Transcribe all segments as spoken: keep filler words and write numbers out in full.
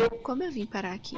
Como eu vim parar aqui?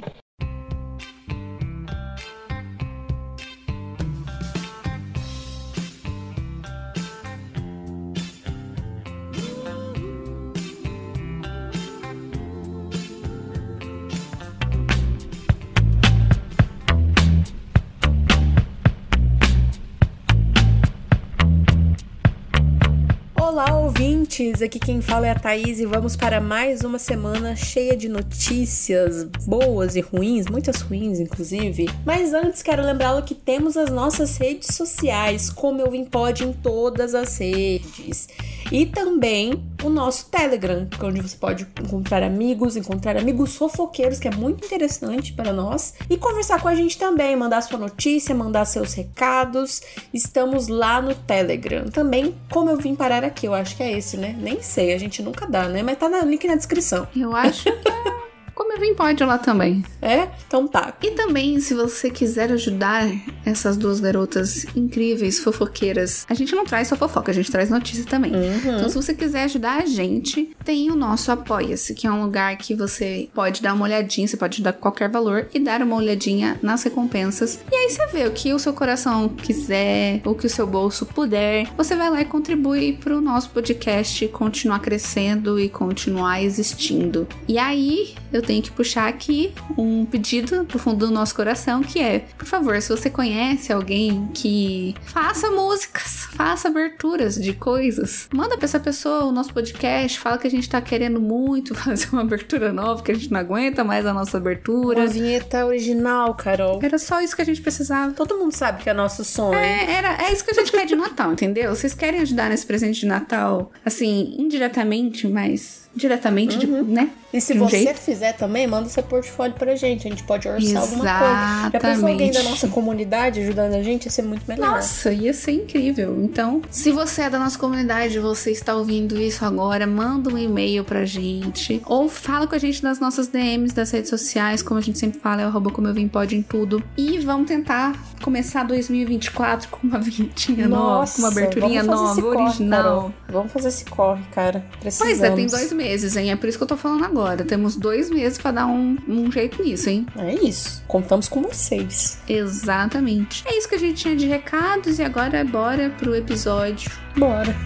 Olá, ouvintes! Aqui quem fala é a Thaís e vamos para mais uma semana cheia de notícias boas e ruins, muitas ruins inclusive. Mas antes quero lembrá-lo que temos as nossas redes sociais, como eu vim pode em todas as redes. E também o nosso Telegram, onde você pode encontrar amigos, encontrar amigos fofoqueiros, que é muito interessante para nós, e conversar com a gente também, mandar sua notícia, mandar seus recados. Estamos lá no Telegram. Também, como eu vim parar aqui, eu acho que é esse, né? Nem sei, a gente nunca dá, né? Mas tá no link na descrição. Eu acho que é... Como eu vim pode lá também. É? Então tá. E também, se você quiser ajudar essas duas garotas incríveis, fofoqueiras, a gente não traz só fofoca, a gente traz notícia também. Uhum. Então, se você quiser ajudar a gente, tem o nosso Apoia-se, que é um lugar que você pode dar uma olhadinha, você pode dar qualquer valor e dar uma olhadinha nas recompensas. E aí você vê o que o seu coração quiser, o que o seu bolso puder, você vai lá e contribui pro nosso podcast continuar crescendo e continuar existindo. E aí, eu tenho que puxar aqui um pedido do fundo do nosso coração, que é, por favor, se você conhece alguém que faça músicas, faça aberturas de coisas, manda pra essa pessoa o nosso podcast, fala que a gente tá querendo muito fazer uma abertura nova, que a gente não aguenta mais a nossa abertura. Uma vinheta original, Carol. Era só isso que a gente precisava. Todo mundo sabe que é nosso sonho. É, era, é isso que a gente quer de Natal, entendeu? Vocês querem ajudar nesse presente de Natal, assim, indiretamente, mas... diretamente, uhum. de, né? E se de um você jeito. fizer também, manda seu portfólio pra gente. A gente pode orçar Exatamente. alguma coisa. Já pensou alguém da nossa comunidade ajudando a gente? Ia ser muito melhor. Nossa, ia ser incrível. Então, se você é da nossa comunidade, você está ouvindo isso agora, manda um e-mail pra gente. Ou fala com a gente nas nossas D Ms das redes sociais. Como a gente sempre fala, é o arroba como eu vim pode em tudo. E vamos tentar começar dois mil e vinte e quatro com uma vinhetinha Nossa, nova, com uma aberturinha nova, corre, original. Carol. Vamos fazer esse corre, cara. Precisamos. Pois é, tem dois meses, hein? É por isso que eu tô falando agora. Temos dois meses pra dar um, um jeito nisso, hein? É isso. Contamos com vocês. Exatamente. É isso que a gente tinha de recados e agora bora pro episódio. Bora.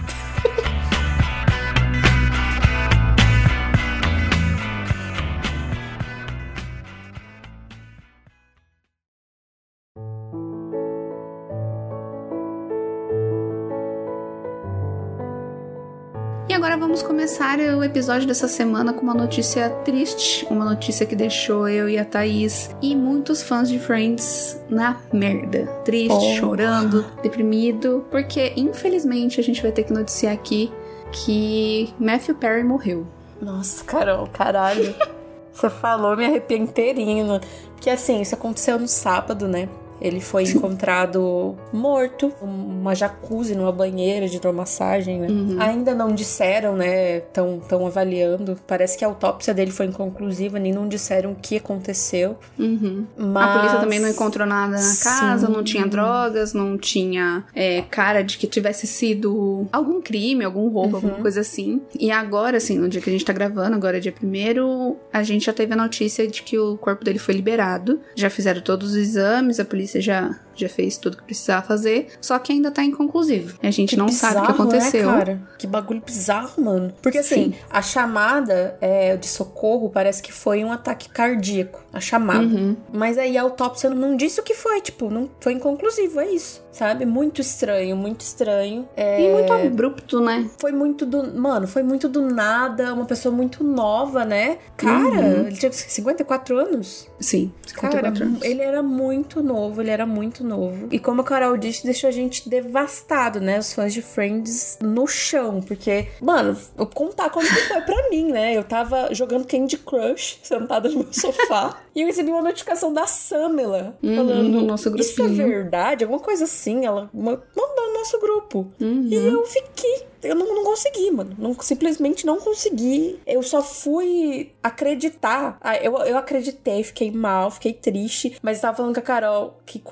E agora vamos começar o episódio dessa semana com uma notícia triste, uma notícia que deixou eu e a Thaís e muitos fãs de Friends na merda. Triste, oh. chorando, deprimido, porque infelizmente a gente vai ter que noticiar aqui que Matthew Perry morreu. Nossa, Carol, caralho. Você falou, me arrepiei inteirinho. Porque assim, isso aconteceu no sábado, né? Ele foi encontrado morto, numa jacuzzi, numa banheira de hidromassagem, né? Uhum. Ainda não disseram, né? Tão, tão avaliando. Parece que a autópsia dele foi inconclusiva, nem não disseram o que aconteceu. Uhum. Mas... a polícia também não encontrou nada na casa, sim. Não tinha drogas, não tinha é, cara de que tivesse sido algum crime, algum roubo, uhum. alguma coisa assim. E agora, assim, no dia que a gente tá gravando, agora é dia primeiro, a gente já teve a notícia de que o corpo dele foi liberado. Já fizeram todos os exames, a polícia Você já, já fez tudo que precisava fazer, só que ainda tá inconclusivo. A gente que não bizarro, sabe o que aconteceu. Né, cara? Que bagulho bizarro, mano. Porque assim, sim. a chamada é, de socorro parece que foi um ataque cardíaco. A chamada. Uhum. Mas aí a autópsia não disse o que foi, tipo, não foi inconclusivo, é isso. Sabe? Muito estranho, muito estranho. É... E muito abrupto, né? Foi muito do... Mano, foi muito do nada. Uma pessoa muito nova, né? Cara, uhum. ele tinha cinquenta e quatro anos? Sim, cinquenta e quatro Cara, anos. Ele era muito novo, ele era muito novo. E como a Carol disse, deixou a gente devastado, né? Os fãs de Friends no chão. Porque, mano, eu vou contar como que foi pra mim, né? Eu tava jogando Candy Crush, sentada no meu sofá. E eu recebi uma notificação da Samela uhum, falando, no nosso grupinho. Isso é verdade? Alguma coisa assim. Ela mandou no nosso grupo. Uhum. E eu fiquei... Eu não, não consegui, mano. Não, simplesmente não consegui. Eu só fui acreditar. Ah, eu, eu acreditei, fiquei mal, fiquei triste. Mas tava falando com a Carol que quando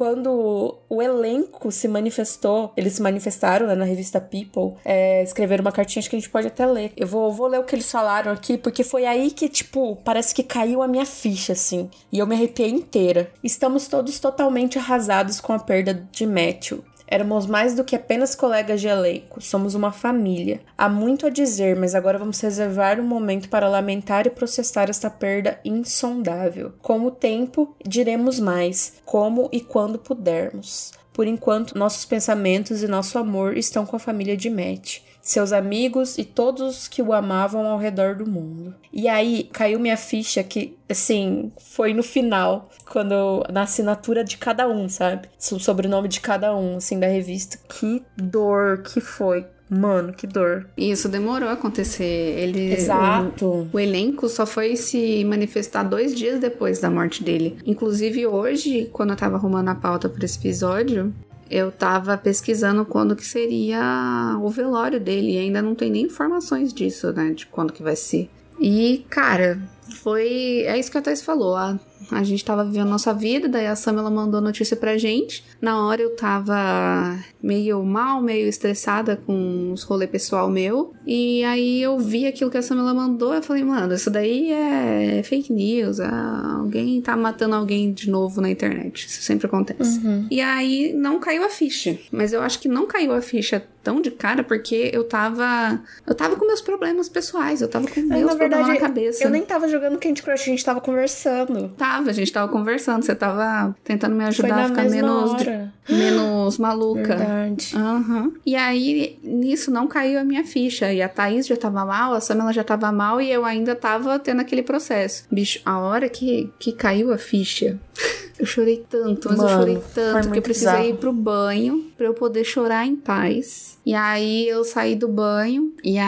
quando o elenco se manifestou, eles se manifestaram, né, na revista People, é, escreveram uma cartinha, acho que a gente pode até ler. Eu vou, vou ler o que eles falaram aqui, porque foi aí que, tipo, parece que caiu a minha ficha, assim. E eu me arrepiei inteira. Estamos todos totalmente arrasados com a perda de Matthew. Éramos mais do que apenas colegas de elenco, somos uma família. Há muito a dizer, mas agora vamos reservar um momento para lamentar e processar esta perda insondável. Com o tempo, diremos mais, como e quando pudermos. Por enquanto, nossos pensamentos e nosso amor estão com a família de Matt, seus amigos e todos que o amavam ao redor do mundo. E aí, caiu minha ficha que, assim, foi no final, quando eu, na assinatura de cada um, sabe? O sobrenome de cada um, assim, da revista. Que dor que foi. Mano, que dor. Isso demorou a acontecer. Ele, Exato. O, o elenco só foi se manifestar dois dias depois da morte dele. Inclusive, hoje, quando eu tava arrumando a pauta para esse episódio, eu tava pesquisando quando que seria o velório dele. E ainda não tem nem informações disso, né? De quando que vai ser. E, cara, foi... É isso que a Thais falou. A, a gente tava vivendo a nossa vida, daí a Sam, ela mandou notícia pra gente. Na hora eu tava meio mal, meio estressada com os rolê pessoal meu. E aí eu vi aquilo que a Sam, ela mandou. Eu falei, mano, isso daí é fake news. Alguém tá matando alguém de novo na internet. Isso sempre acontece. Uhum. E aí não caiu a ficha. Mas eu acho que não caiu a ficha tão de cara porque eu tava... Eu tava com meus problemas pessoais. Eu tava com meus na verdade, problemas na cabeça. Eu nem tava jogando Candy Crush, a gente tava conversando. Tava, a gente tava conversando. Você tava tentando me ajudar a ficar menos, hora. menos maluca. Verdade. Uhum. E aí, nisso não caiu a minha ficha. E a Thaís já tava mal, a Sam ela já tava mal e eu ainda tava tendo aquele processo. Bicho, a hora que, que caiu a ficha... Eu chorei tanto, mas Mano, eu chorei tanto que eu precisei bizarro. ir pro banho pra eu poder chorar em paz. E aí eu saí do banho e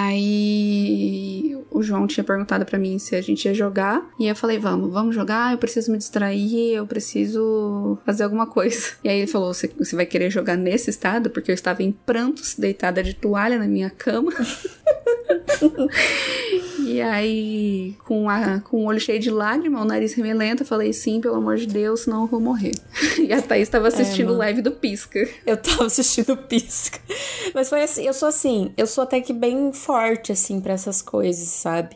aí o João tinha perguntado pra mim se a gente ia jogar. E eu falei, vamos, vamos jogar, eu preciso me distrair, eu preciso fazer alguma coisa. E aí ele falou, você, você vai querer jogar nesse estado? Porque eu estava em prantos, deitada de toalha na minha cama. E aí, com, a, com o olho cheio de lágrima, o nariz remelento, eu falei, sim, pelo amor de Deus, senão eu vou morrer. E a Thaís tava assistindo o é, live do Pisca. Eu tava assistindo o Pisca. Mas foi assim, eu sou assim, eu sou até que bem forte, assim, pra essas coisas, sabe?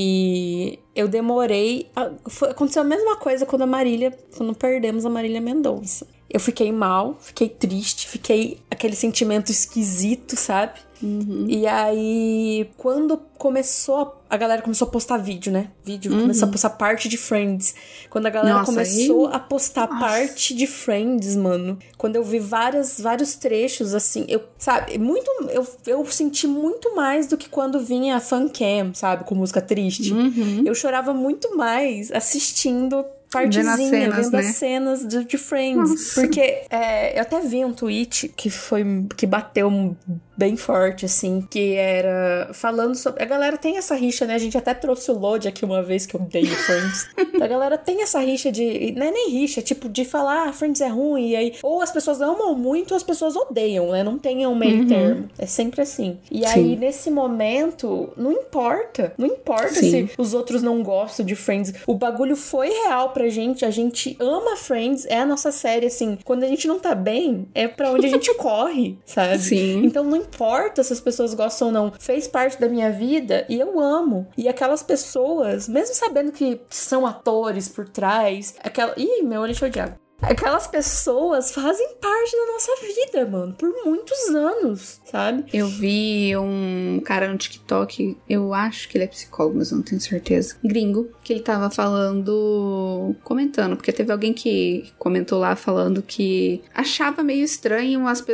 E... eu demorei... A, foi, aconteceu a mesma coisa quando a Marília... Quando perdemos a Marília Mendonça. Eu fiquei mal, fiquei triste, fiquei aquele sentimento esquisito, sabe? Uhum. E aí, quando começou... A galera começou a postar vídeo, né? Vídeo, uhum. começou a postar parte de Friends. Quando a galera Nossa, começou aí... a postar Nossa. parte de Friends, mano. Quando eu vi várias, vários trechos, assim... Eu, sabe? Muito... Eu, eu senti muito mais do que quando vinha a fancam, sabe? Com música triste. Uhum. Eu chorava muito mais assistindo... partezinha, vendo, cenas, vendo né? as cenas de, de Friends. Nossa. Porque é, eu até vi um tweet que foi que bateu bem forte, assim, que era falando sobre... A galera tem essa rixa, né? A gente até trouxe o Lodge aqui uma vez, que eu odeio Friends. A galera tem essa rixa de... Não é nem rixa, tipo, de falar, ah, Friends é ruim, e aí... Ou as pessoas amam muito, ou as pessoas odeiam, né? Não tem um meio uhum. termo. É sempre assim. E Sim. aí, nesse momento, não importa. Não importa Sim. se os outros não gostam de Friends. O bagulho foi real pra gente, a gente ama Friends, é a nossa série, assim, quando a gente não tá bem, é pra onde a gente corre, sabe? Sim. Então não importa se as pessoas gostam ou não, fez parte da minha vida e eu amo. E aquelas pessoas, mesmo sabendo que são atores por trás, aquela... Ih, meu olho encheu de água. Aquelas pessoas fazem parte da nossa vida, mano, por muitos anos, sabe? Eu vi um cara no TikTok, eu acho que ele é psicólogo, mas eu não tenho certeza. Gringo, que ele tava falando, comentando, porque teve alguém que comentou lá falando que achava meio estranho as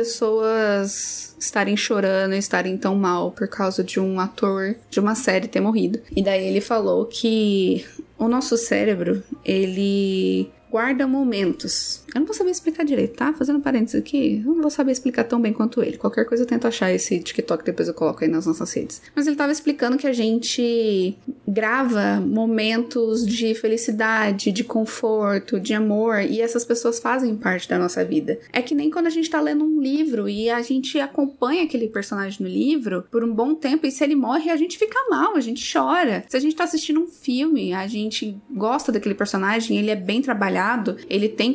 pessoas estarem chorando e estarem tão mal por causa de um ator de uma série ter morrido. E daí ele falou que o nosso cérebro, ele... guarda momentos. Eu não vou saber explicar direito, tá? Fazendo parênteses aqui, eu não vou saber explicar tão bem quanto ele. Qualquer coisa eu tento achar esse TikTok, depois eu coloco aí nas nossas redes. Mas ele tava explicando que a gente grava momentos de felicidade, de conforto, de amor, e essas pessoas fazem parte da nossa vida. É que nem quando a gente tá lendo um livro e a gente acompanha aquele personagem no livro por um bom tempo, e se ele morre, a gente fica mal, a gente chora. Se a gente tá assistindo um filme, a gente gosta daquele personagem, ele é bem trabalhado, ele tem coisas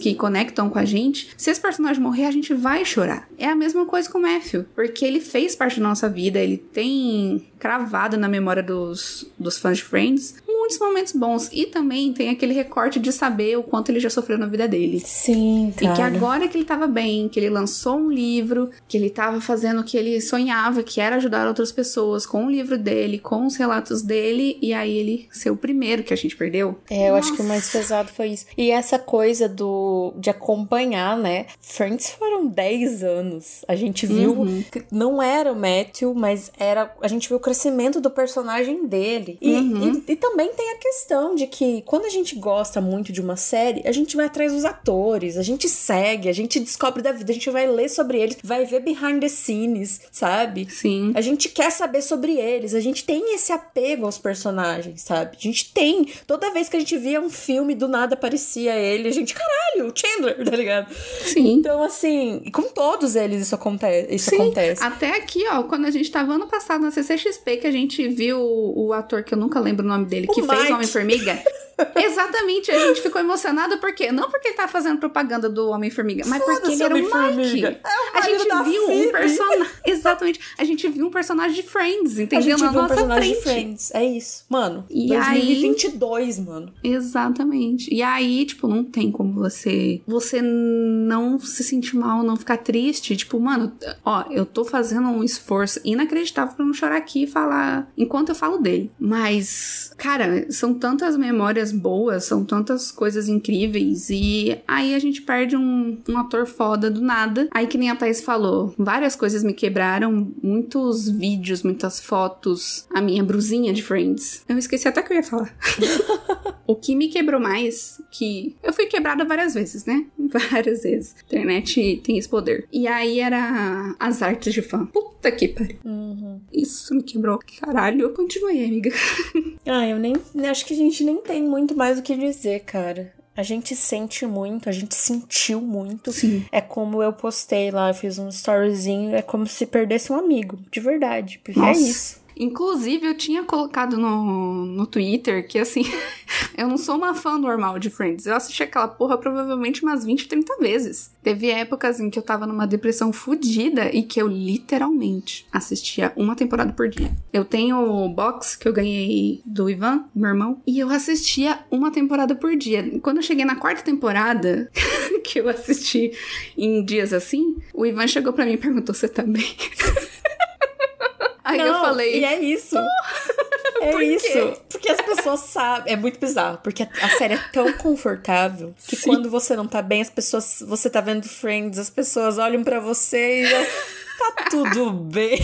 que conectam com a gente, se esse personagem morrer, a gente vai chorar. É a mesma coisa com o Matthew, porque ele fez parte da nossa vida, ele tem cravado na memória dos, dos fãs de Friends muitos momentos bons. E também tem aquele recorte de saber o quanto ele já sofreu na vida dele. Sim, cara. E que agora que ele tava bem, que ele lançou um livro, que ele tava fazendo o que ele sonhava, que era ajudar outras pessoas com o livro dele, com os relatos dele, e aí ele ser o primeiro que a gente perdeu. É, eu Nossa. acho que o mais pesado foi isso. E essa coisa do de acompanhar, né? Friends foram dez anos. A gente viu Uhum. que não era o Matthew, mas era a gente viu o crescimento do personagem dele. E, Uhum. e, e também tem a questão de que quando a gente gosta muito de uma série, a gente vai atrás dos atores, a gente segue, a gente descobre da vida, a gente vai ler sobre eles, vai ver behind the scenes, sabe? Sim. A gente quer saber sobre eles, a gente tem esse apego aos personagens, sabe? A gente tem. Toda vez que a gente via um filme, do nada aparecia ele, a gente, caralho, o Chandler, tá ligado? Sim. Então, assim, com todos eles isso, aconte isso Sim. acontece. Até aqui, ó, quando a gente tava ano passado na C C X P, que a gente viu o, o ator, que eu nunca lembro o nome dele, O que Mike. fez o Homem-Formiga. Exatamente, a gente ficou emocionado porque não porque ele tava fazendo propaganda do Homem-Formiga, mas porque ele era o Mike. É o a gente viu Phoebe. um personagem. Exatamente, a gente viu um personagem de Friends, entendeu? A gente Na viu um nossa personagem frente. de Friends. É isso. Mano, E dois mil e vinte e dois, aí... mano. Exatamente. E aí, tipo, não tem como você você não se sentir mal, não ficar triste. Tipo, mano, ó, eu tô fazendo um esforço inacreditável pra não chorar aqui e falar enquanto eu falo dele. Mas, cara, são tantas memórias boas, são tantas coisas incríveis. E aí a gente perde um, um ator foda do nada. Aí, que nem a Thaís falou, várias coisas me quebraram. Muitos vídeos, muitas fotos. A minha brusinha de Friends. Eu esqueci até que eu ia falar. O que me quebrou mais, que eu fui quebrada várias vezes, né? Várias vezes. A internet tem esse poder. E aí era as artes de fã. Puta que pariu. Uhum. Isso me quebrou. Caralho, eu continuei, amiga. Ah, eu nem... Acho que a gente nem tem muito mais o que dizer, cara. A gente sente muito, a gente sentiu muito. Sim. É como eu postei lá, eu fiz um storyzinho, é como se perdesse um amigo, de verdade. Porque Nossa. é isso. Inclusive, eu tinha colocado no, no Twitter que, assim, eu não sou uma fã normal de Friends. Eu assisti aquela porra provavelmente umas vinte, trinta vezes. Teve épocas em que eu tava numa depressão fodida e que eu literalmente assistia uma temporada por dia. Eu tenho o box que eu ganhei do Ivan, meu irmão, e eu assistia uma temporada por dia. Quando eu cheguei na quarta temporada, que eu assisti em dias assim, o Ivan chegou pra mim e perguntou: você também? Aí Não, eu falei... E é isso. É Por isso. quê? Porque as pessoas sabem. É muito bizarro. Porque a série é tão confortável que Sim. quando você não tá bem, as pessoas. Você tá vendo Friends, as pessoas olham pra você e já. Tá tudo bem.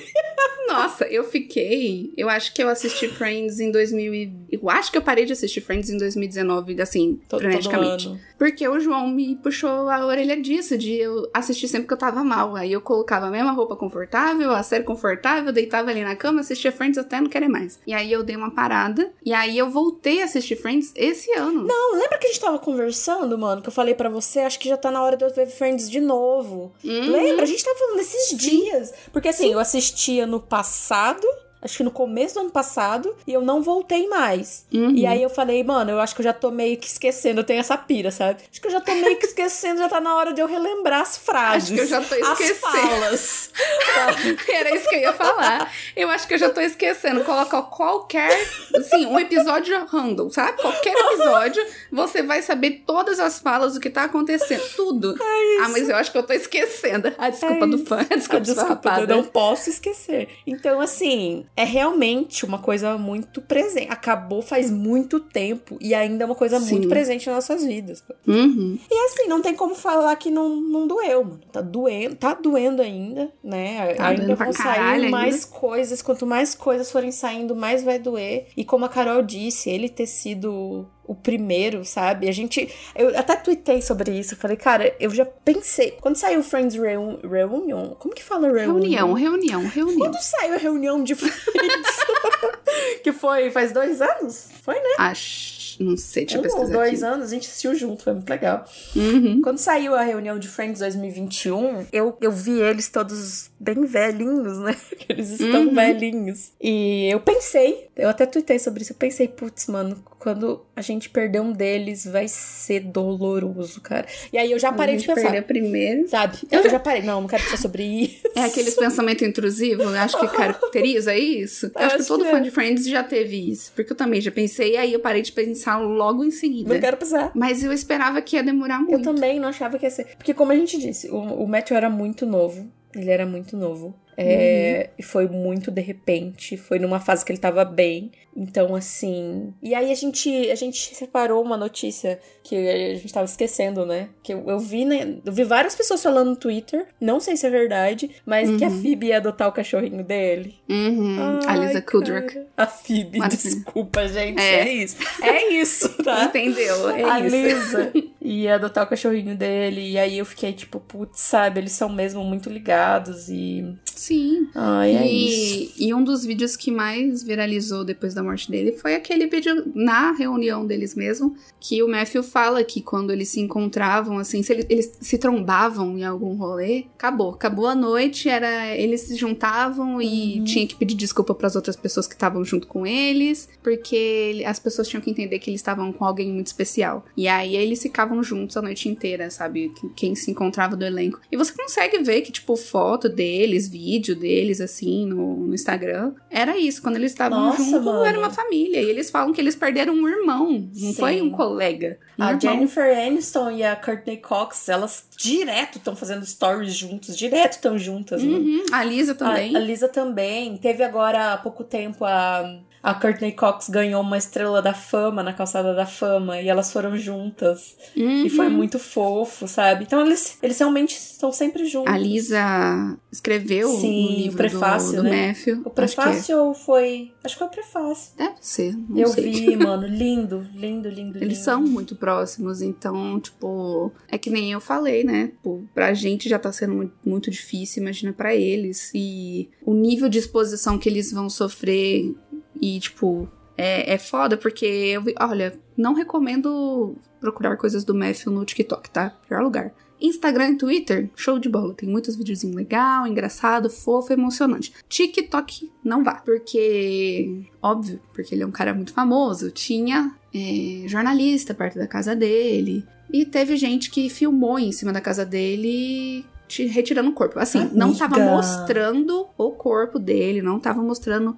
Nossa, eu fiquei... Eu acho que eu assisti Friends em dois mil e... Eu acho que eu parei de assistir Friends em dois mil e dezenove, assim, Todo- freneticamente. todo ano. Porque o João me puxou a orelha disso, de eu assistir sempre que eu tava mal. Aí eu colocava a mesma roupa confortável, a série confortável, deitava ali na cama, assistia Friends até não querer mais. E aí eu dei uma parada, e aí eu voltei a assistir Friends esse ano. Não, lembra que a gente tava conversando, mano? Que eu falei pra você, acho que já tá na hora de eu ver Friends de novo. Uhum. Lembra? A gente tava falando nesses dias. Porque assim, eu assistia no passado... Acho que no começo do ano passado, e eu não voltei mais. Uhum. E aí eu falei, mano, eu acho que eu já tô meio que esquecendo, eu tenho essa pira, sabe? Acho que eu já tô meio que esquecendo, já tá na hora de eu relembrar as frases. Acho que eu já tô esquecendo. As falas. Era isso que eu ia falar. Eu acho que eu já tô esquecendo. Coloca qualquer, assim, um episódio random, sabe? Qualquer episódio, você vai saber todas as falas do que tá acontecendo. Tudo. É Ah, mas eu acho que eu tô esquecendo. A desculpa É do isso. fã. A desculpa, Ah, desculpa, desculpa eu não posso esquecer. Então, assim, é realmente uma coisa muito presente. Acabou faz muito tempo e ainda é uma coisa Sim. muito presente nas nossas vidas. Uhum. E assim, não tem como falar que não, não doeu, mano. Tá doendo, tá doendo ainda, né? Tá ainda doendo pra vão caralho sair mais ainda. coisas. Quanto mais coisas forem saindo, mais vai doer. E como a Carol disse, ele ter sido o primeiro, sabe? A gente... Eu até tuitei sobre isso. Falei, cara, eu já pensei... Quando saiu Friends Reun- Reunion... Como que fala Reunion? Reunião, reunião, reunião. Quando saiu a reunião de Friends? Que foi faz dois anos? Foi, né? Acho... Não sei, deixa eu Um ou pesquisar dois aqui. anos, a gente assistiu junto, foi muito legal. Uhum. Quando saiu a reunião de Friends dois mil e vinte e um, eu, eu vi eles todos bem velhinhos, né? Eles estão Uhum. velhinhos. E eu pensei, eu até tuitei sobre isso, eu pensei, putz, mano, quando a gente perder um deles, vai ser doloroso, cara. E aí eu já parei de pensar. Perder primeiro. Sabe? Eu já parei. Não, não quero pensar sobre isso. É aqueles pensamentos intrusivos, eu acho que caracteriza isso. Eu, eu acho, acho que todo que fã é. de Friends já teve isso. Porque eu também já pensei, e aí eu parei de pensar logo em seguida. Não quero pensar. Mas eu esperava que ia demorar muito. Eu também não achava que ia ser. Porque como a gente disse, o, o Matthew era muito novo. Ele era muito novo. É, uhum. E foi muito de repente. Foi numa fase que ele tava bem. Então, assim... E aí a gente, a gente separou uma notícia que a gente tava esquecendo, né? Que eu, eu vi, né? Eu vi várias pessoas falando no Twitter. Não sei se é verdade. Mas uhum. que a Phoebe ia adotar o cachorrinho dele. Uhum. Ai, a Lisa Kudrow. A Phoebe, Maravilha. Desculpa, gente. É. é isso. É isso, tá? Entendeu? É a isso. Lisa ia adotar o cachorrinho dele. E aí eu fiquei tipo, putz, sabe? Eles são mesmo muito ligados e... Sim. Ai, é e, isso. E um dos vídeos que mais viralizou depois da morte dele foi aquele vídeo na reunião deles mesmo, que o Matthew fala que quando eles se encontravam, assim, se eles, eles se trombavam em algum rolê, acabou. Acabou a noite, era, eles se juntavam e uhum. tinha que pedir desculpa pras outras pessoas que estavam junto com eles, porque as pessoas tinham que entender que eles estavam com alguém muito especial. E aí eles ficavam juntos a noite inteira, sabe? Quem se encontrava do elenco. E você consegue ver que, tipo, foto deles, vídeo deles, assim, no, no Instagram, era isso. Quando eles estavam juntos, era uma família. E eles falam que eles perderam um irmão, não Sim. foi um colega. Um a irmão. Jennifer Aniston e a Courtney Cox, elas direto estão fazendo stories juntos, direto estão juntas. Uhum. Né? A Lisa também. A, a Lisa também. Teve agora há pouco tempo a... A Courtney Cox ganhou uma estrela da fama na calçada da fama e elas foram juntas. Uhum. E foi muito fofo, sabe? Então eles, eles realmente estão sempre juntos. A Lisa escreveu Sim, o livro o prefácio, do, do né? Matthew. O prefácio ou foi... Acho que foi o prefácio. Deve ser, não Eu sei. vi, mano. Lindo, lindo, lindo, Eles lindo. são muito próximos, então, tipo... É que nem eu falei, né? Tipo, pra gente já tá sendo muito, muito difícil, imagina pra eles. E o nível de exposição que eles vão sofrer... E, tipo, é, é foda porque, eu, olha, não recomendo procurar coisas do Matthew no TikTok, tá? Pior lugar. Instagram e Twitter, show de bola. Tem muitos videozinhos legal, engraçado, fofo, emocionante. TikTok, não vá. Porque, óbvio, porque ele é um cara muito famoso. Tinha é, jornalista perto da casa dele. E teve gente que filmou em cima da casa dele... retirando o corpo. Assim, Amiga. Não tava mostrando o corpo dele, não tava mostrando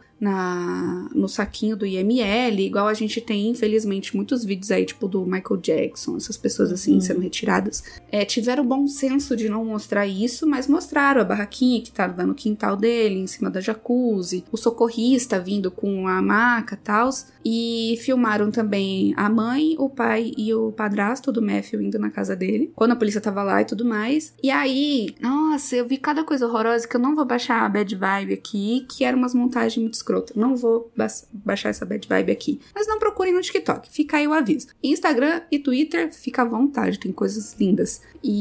na, no saquinho do I M L, igual a gente tem, infelizmente, muitos vídeos aí, tipo do Michael Jackson, essas pessoas assim, uhum. sendo retiradas. É, tiveram o bom senso de não mostrar isso, mas mostraram a barraquinha que tava no quintal dele, em cima da jacuzzi, o socorrista vindo com a maca e tal, e filmaram também a mãe, o pai e o padrasto do Matthew indo na casa dele, quando a polícia tava lá e tudo mais. E aí, nossa, eu vi cada coisa horrorosa que eu não vou baixar a bad vibe aqui, que eram umas montagens muito escrotas. Não vou ba- baixar essa bad vibe aqui. Mas não procurem no TikTok, fica aí o aviso. Instagram e Twitter, fica à vontade, tem coisas lindas.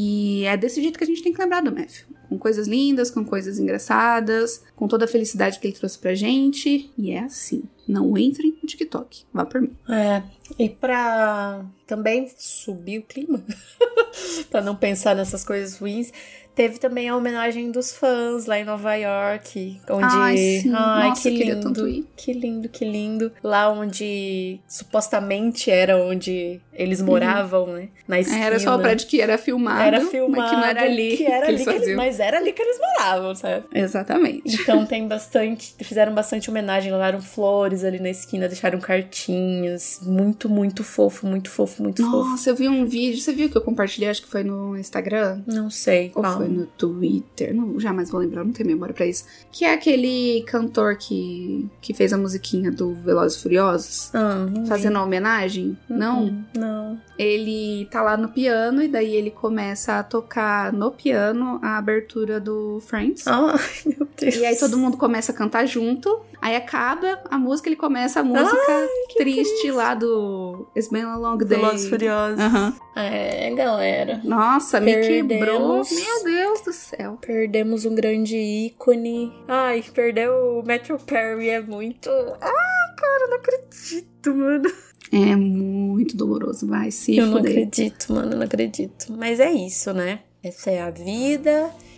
E é desse jeito que a gente tem que lembrar do Matthew. Com coisas lindas, com coisas engraçadas, com toda a felicidade que ele trouxe pra gente. E é assim. Não entrem no TikTok. Vá por mim. É. E pra também subir o clima, pra não pensar nessas coisas ruins, teve também a homenagem dos fãs lá em Nova York, onde... Ai, sim. Ai, Nossa, que eu queria lindo, tanto ir. que lindo, que lindo. Lá onde supostamente era onde eles moravam, uhum. né? Na esquina. Era só o prédio que era filmado, era filmado, mas que não era ali que, era que ali eles que eles, mas era ali que eles moravam, sabe? Exatamente. Então tem bastante, fizeram bastante homenagem, levaram flores ali na esquina, deixaram cartinhas, muito, muito fofo, muito fofo, muito Nossa, fofo. Nossa, eu vi um vídeo, você viu que eu compartilhei, acho que foi no Instagram? Não sei Ou qual. foi no Twitter, não, jamais vou lembrar, não tenho memória pra isso. Que é aquele cantor que, que fez a musiquinha do Velozes e Furiosos, ah, não fazendo vi. a homenagem. Uhum, não? Não. Ele tá lá no piano e daí ele começa a tocar no piano a abertura do Friends. Ai, meu Deus. E aí todo mundo começa a cantar junto. Aí acaba a música, ele começa a música Ai, triste triste. lá do It's Been a Long Day. Velozes e Furiosos. Uhum. É, galera. Nossa, me Perdemos. quebrou. Meu Deus do céu. Perdemos um grande ícone. Ai, perdeu o Matthew Perry é muito... Ai, cara, não acredito, mano. É muito doloroso, vai se Eu fuder. não acredito, mano, não acredito. Mas é isso, né? Essa é a vida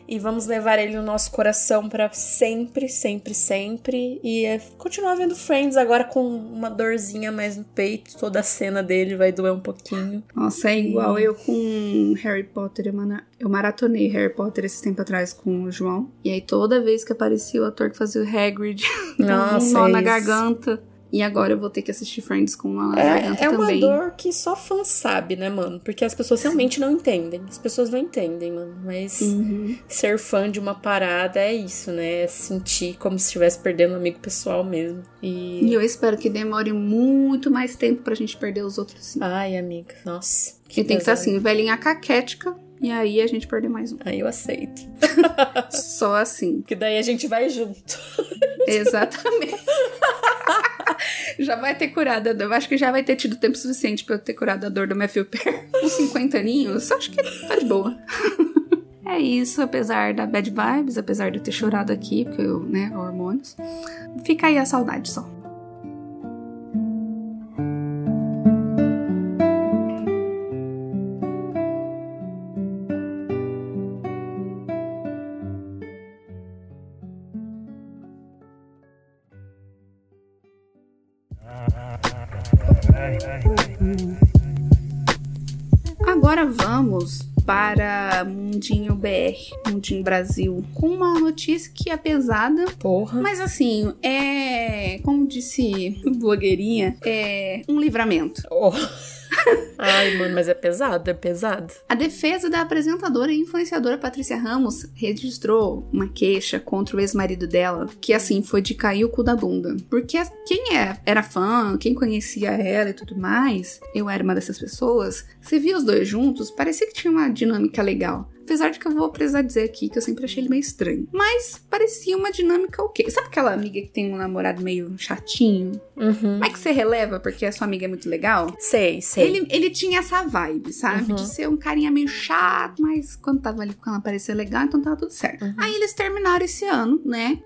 e vamos levar ele no nosso coração pra sempre, sempre, sempre. E é continuar vendo Friends agora com uma dorzinha mais no peito. Toda a cena dele vai doer um pouquinho. Nossa, é igual e... eu com Harry Potter. Eu, mana... eu maratonei Harry Potter esse tempo atrás com o João. E aí toda vez que aparecia o ator que fazia o Hagrid, dava um nó na garganta. E agora eu vou ter que assistir Friends com uma é, garganta é também. É uma dor que só fã sabe, né, mano? Porque as pessoas realmente não entendem. As pessoas não entendem, mano. Mas uhum. ser fã de uma parada é isso, né? É sentir como se estivesse perdendo um amigo pessoal mesmo. E... e eu espero que demore muito mais tempo pra gente perder os outros cinco. Ai, amiga. Nossa. Que e tem que estar assim, velhinha caquética. E aí a gente perde mais um. Aí eu aceito. Só assim. Que daí a gente vai junto. Exatamente. Já vai ter curado a dor. Eu acho que já vai ter tido tempo suficiente pra eu ter curado a dor do Matthew Perry. Com cinquenta aninhos, acho que tá de boa. É isso, apesar da bad vibes, apesar de eu ter chorado aqui, porque eu, né, hormônios. Fica aí a saudade só. Agora vamos para Mundinho B R, Mundinho Brasil, com uma notícia que é pesada. Porra. Mas assim, é, como disse blogueirinha, é um livramento. Oh. Ai, mano, mas é pesado, é pesado. A defesa da apresentadora e influenciadora Patrícia Ramos registrou uma queixa contra o ex-marido dela, que assim, foi de cair o cu da bunda. Porque quem é, era fã, quem conhecia ela e tudo mais, eu era uma dessas pessoas, você via os dois juntos, parecia que tinha uma dinâmica legal. Apesar de que eu vou precisar dizer aqui que eu sempre achei ele meio estranho. Mas parecia uma dinâmica ok. Sabe aquela amiga que tem um namorado meio chatinho? Uhum. Mas que você releva porque a sua amiga é muito legal? Sei, sei. Ele, ele tinha essa vibe, sabe? Uhum. De ser um carinha meio chato, mas quando tava ali com ela parecia legal, então tava tudo certo. Uhum. Aí eles terminaram esse ano, né?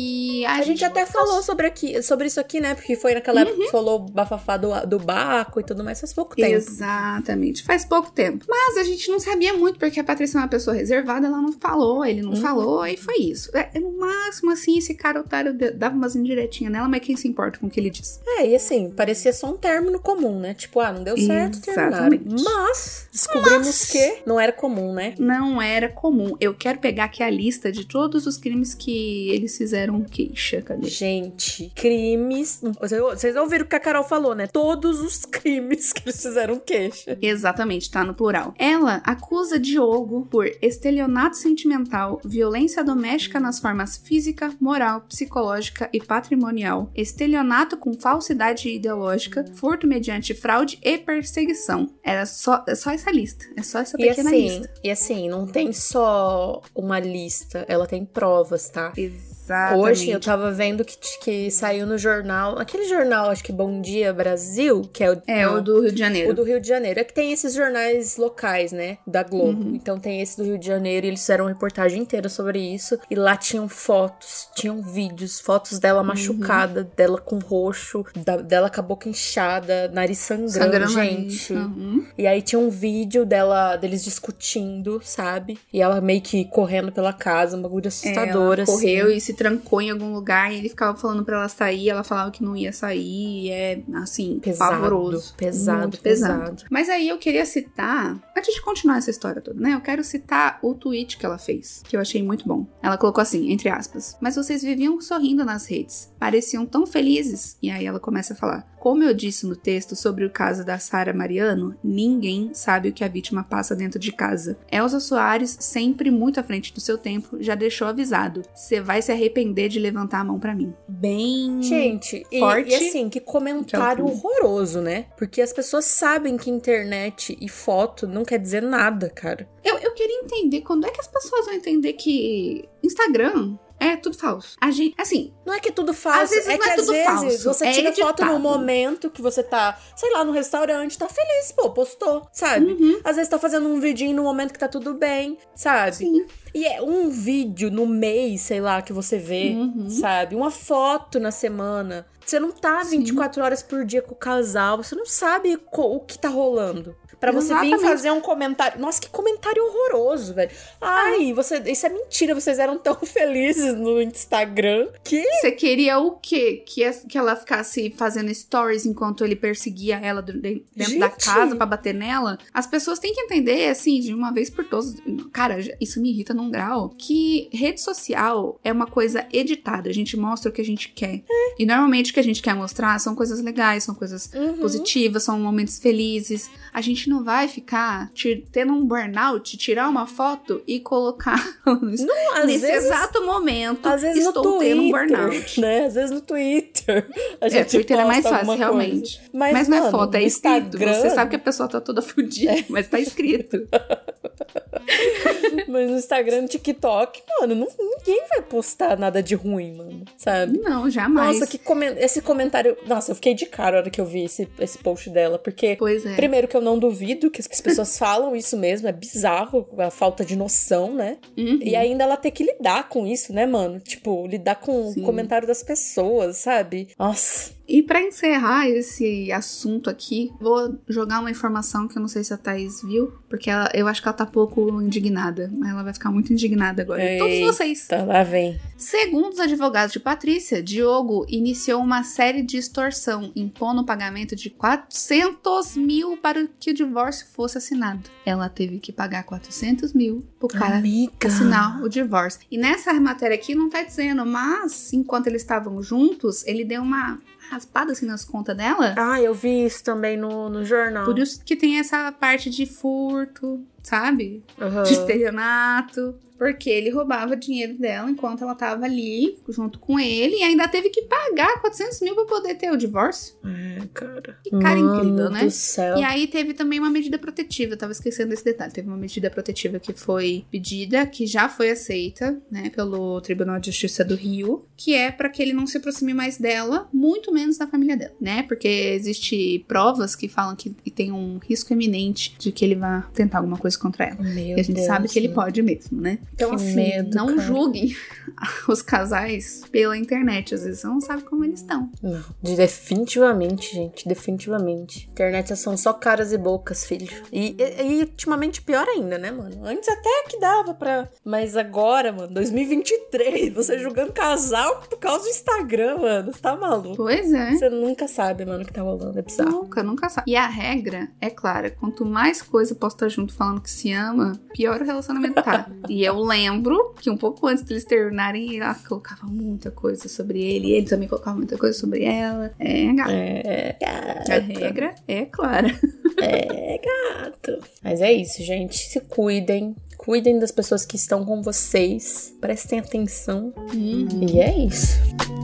E a, a gente, gente até falou sobre, aqui, sobre isso aqui, né? Porque foi naquela uhum. época que falou o bafafá do, do Baco e tudo mais, faz pouco tempo. Exatamente, faz pouco tempo. Mas a gente não sabia muito, porque a Patrícia é uma pessoa reservada, ela não falou, ele não uhum. falou, e foi isso. É, no máximo, assim, esse cara otário dava umas indiretinhas nela, mas quem se importa com o que ele diz? É, e assim, parecia só um término comum, né? Tipo, ah, não deu certo, terminaram. Mas descobrimos mas... que não era comum, né? Não era comum. Eu quero pegar aqui a lista de todos os crimes que eles fizeram queixa. Cadê? Gente, crimes... Vocês ouviram o que a Carol falou, né? Todos os crimes que eles fizeram queixa. Exatamente, tá no plural. Ela acusa Diogo por estelionato sentimental, violência doméstica nas formas física, moral, psicológica e patrimonial, estelionato com falsidade ideológica, furto mediante fraude e perseguição. Era só, é só essa lista. É só essa pequena e assim, lista. E assim, não tem só uma lista, ela tem provas, tá? Exatamente. Hoje eu tava vendo que, que saiu no jornal, aquele jornal, acho que Bom Dia Brasil, que é o... É, não, o do Rio de Janeiro. O do Rio de Janeiro. É que tem esses jornais locais, né? Da Globo. Uhum. Então tem esse do Rio de Janeiro e eles fizeram uma reportagem inteira sobre isso. E lá tinham fotos, tinham vídeos, fotos dela uhum. machucada, dela com roxo, da, dela com a boca inchada, nariz sangrando, sangrando gente. Uhum. E aí tinha um vídeo dela, deles discutindo, sabe? E ela meio que correndo pela casa, um bagulho assustador, é, ela assim. correu e se trancou em algum lugar e ele ficava falando pra ela sair, ela falava que não ia sair, é, assim, pesado, pavoroso. Pesado, muito pesado. pesado. Mas aí eu queria citar, antes de continuar essa história toda, né, eu quero citar o tweet que ela fez, que eu achei muito bom. Ela colocou assim, entre aspas, mas vocês viviam sorrindo nas redes, pareciam tão felizes. E aí ela começa a falar, como eu disse no texto sobre o caso da Sara Mariano, ninguém sabe o que a vítima passa dentro de casa. Elza Soares, sempre muito à frente do seu tempo, já deixou avisado, você vai se arrepender de levantar a mão pra mim. Bem Gente, forte. E, e assim, que comentário horroroso, né? Porque as pessoas sabem que internet e foto não quer dizer nada, cara. Eu, eu queria entender, quando é que as pessoas vão entender que Instagram... é tudo falso. A gente, assim... Não é que é tudo falso, às vezes é não que é às tudo vezes falso, você é tira editado. Foto no momento que você tá, sei lá, no restaurante, tá feliz, pô, postou, sabe? Uhum. Às vezes tá fazendo um vidinho no momento que tá tudo bem, sabe? Sim. E é um vídeo no mês, sei lá, que você vê, uhum. sabe? Uma foto na semana. Você não tá vinte e quatro Sim. horas por dia com o casal, você não sabe o que tá rolando. Pra você Exatamente. vir fazer um comentário. Nossa, que comentário horroroso, velho. Ai, você, isso é mentira. Vocês eram tão felizes no Instagram. Que? Você queria o quê? Que, que ela ficasse fazendo stories enquanto ele perseguia ela dentro Gente. da casa pra bater nela? As pessoas têm que entender, assim, de uma vez por todas. Cara, isso me irrita num grau que rede social é uma coisa editada. A gente mostra o que a gente quer. É. E normalmente o que a gente quer mostrar são coisas legais, são coisas uhum. positivas, são momentos felizes. A gente não vai ficar te, tendo um burnout, tirar uma foto e colocar não, nesse vezes, exato momento. Às vezes estou no Twitter, tendo um burnout. Né? Às vezes no Twitter. A gente é, Twitter é mais fácil, realmente. Mas, mas mano, não é foto, é escrito. Instagram... Você sabe que a pessoa tá toda fodida, é. mas tá escrito. Mas no Instagram, no TikTok, mano, não, ninguém vai postar nada de ruim, mano, sabe? Não, jamais. Nossa, que coment... esse comentário... Nossa, eu fiquei de cara na hora que eu vi esse, esse post dela, porque... Pois é. Primeiro que eu não duvido que as pessoas falam isso mesmo, é bizarro a falta de noção, né? Uhum. E ainda ela ter que lidar com isso, né, mano? Tipo, lidar com Sim. o comentário das pessoas, sabe? Nossa... E pra encerrar esse assunto aqui, vou jogar uma informação que eu não sei se a Thaís viu, porque ela, eu acho que ela tá pouco indignada. Ela vai ficar muito indignada agora. Eita, todos vocês. Lá vem. Segundo os advogados de Patrícia, Diogo iniciou uma série de extorsão, impondo o pagamento de quatrocentos mil para que o divórcio fosse assinado. Ela teve que pagar quatrocentos mil pro cara Amiga. assinar o divórcio. E nessa matéria aqui não tá dizendo, mas enquanto eles estavam juntos, ele deu uma... raspada assim nas contas dela. Ah, eu vi isso também no, no jornal. Por isso que tem essa parte de furto, sabe? Uhum. De estelionato. Porque ele roubava dinheiro dela enquanto ela tava ali junto com ele. E ainda teve que pagar quatrocentos mil pra poder ter o divórcio. É, cara. Que cara Mano incrível, né? Do céu. E aí teve também uma medida protetiva. Eu tava esquecendo desse detalhe. Teve uma medida protetiva que foi pedida, que já foi aceita, né? Pelo Tribunal de Justiça do Rio. Que é pra que ele não se aproxime mais dela, muito menos da família dela, né? Porque existe provas que falam que tem um risco iminente de que ele vá tentar alguma coisa contra ela. Meu e a gente Deus, sabe que ele né? pode mesmo, né? Então, que assim, medo, não cara. julguem os casais pela internet. Às vezes você não sabe como eles estão. Não, definitivamente, gente, definitivamente. Internet são só caras e bocas, filho. E, e, e ultimamente pior ainda, né, mano? Antes até que dava pra... Mas agora, mano, dois mil e vinte e três, você julgando casal por causa do Instagram, mano. Você tá maluco. Pois é. Você nunca sabe, mano, o que tá rolando. É bizarro. Nunca, nunca sabe. E a regra é clara. Quanto mais coisa posta junto falando que se ama, pior o relacionamento tá. E eu lembro que um pouco antes deles terminarem, ela colocava muita coisa sobre ele. E ele também colocava muita coisa sobre ela. É, gato. É, gato. A regra é clara. É, gato. Mas é isso, gente. Se cuidem. Cuidem das pessoas que estão com vocês. Prestem atenção. Uhum. E é isso.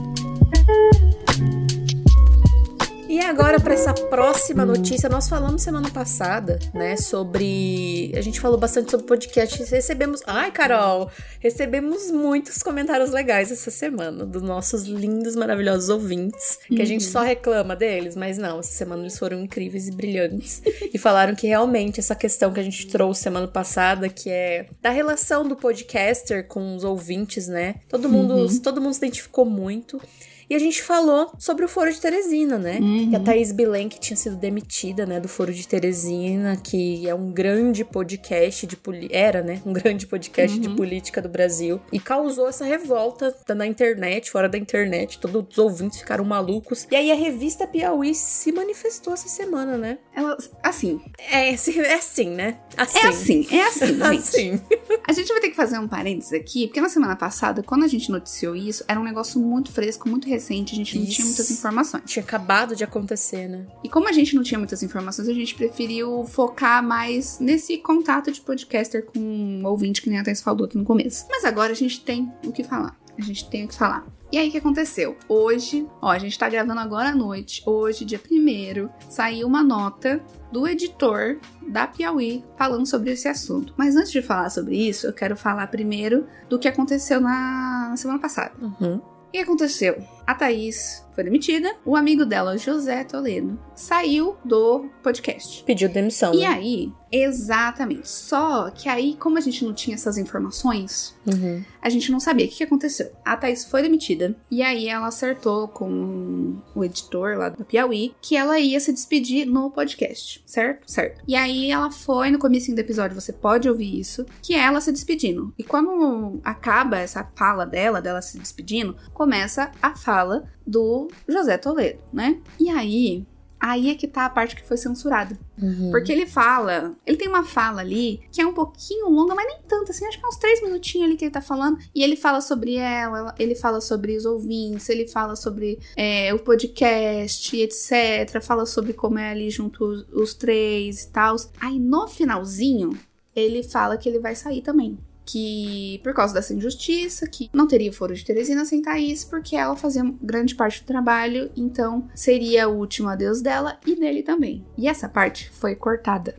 E agora, para essa próxima notícia, nós falamos semana passada, né, sobre... A gente falou bastante sobre podcast, recebemos... Ai, Carol! Recebemos muitos comentários legais essa semana, dos nossos lindos, maravilhosos ouvintes, que uhum. a gente só reclama deles, mas não, essa semana eles foram incríveis e brilhantes, e falaram que realmente essa questão que a gente trouxe semana passada, que é da relação do podcaster com os ouvintes, né, todo mundo, uhum. todo mundo se identificou muito. E a gente falou sobre o Foro de Teresina, né? Uhum. Que a Thaís Bilenque tinha sido demitida, né? Do Foro de Teresina, que é um grande podcast de política... Era, né? Um grande podcast uhum. de política do Brasil. E causou essa revolta na internet, fora da internet. Todos os ouvintes ficaram malucos. E aí a revista Piauí se manifestou essa semana, né? Ela, assim... É, é assim, né? Assim. É assim, é assim, gente. Assim. A gente vai ter que fazer um parênteses aqui, porque na semana passada, quando a gente noticiou isso, era um negócio muito fresco, muito recente. A gente não Isso. tinha muitas informações. Tinha acabado de acontecer, né? E como a gente não tinha muitas informações, a gente preferiu focar mais nesse contato de podcaster com um ouvinte, que nem a Thaís falou aqui no começo. Mas agora a gente tem o que falar. A gente tem o que falar. E aí, o que aconteceu? Hoje, ó, a gente tá gravando agora à noite. Hoje, dia primeiro, saiu uma nota do editor da Piauí falando sobre esse assunto. Mas antes de falar sobre isso, eu quero falar primeiro do que aconteceu na, na semana passada. Uhum. O que aconteceu? A Thaís foi demitida. O amigo dela, José Toledo, saiu do podcast. Pediu demissão, E né? aí, exatamente. Só que aí, como a gente não tinha essas informações, Uhum. a gente não sabia o que, que aconteceu. A Thaís foi demitida. E aí ela acertou com o editor lá do Piauí que ela ia se despedir no podcast. Certo? Certo. E aí ela foi, no comecinho do episódio, você pode ouvir isso, que é ela se despedindo. E quando acaba essa fala dela, dela se despedindo, começa a fala do José Toledo, né? E aí, aí é que tá a parte que foi censurada. Uhum. Porque ele fala, ele tem uma fala ali que é um pouquinho longa, mas nem tanto, assim, acho que é uns três minutinhos ali que ele tá falando. E ele fala sobre ela, ele fala sobre os ouvintes, ele fala sobre é, o podcast, etcétera. Fala sobre como é ali junto os, os três e tal. Aí no finalzinho, ele fala que ele vai sair também. Que por causa dessa injustiça, que não teria foro de Teresina sem Thaís, porque ela fazia grande parte do trabalho, então seria o último adeus dela e dele também. E essa parte foi cortada.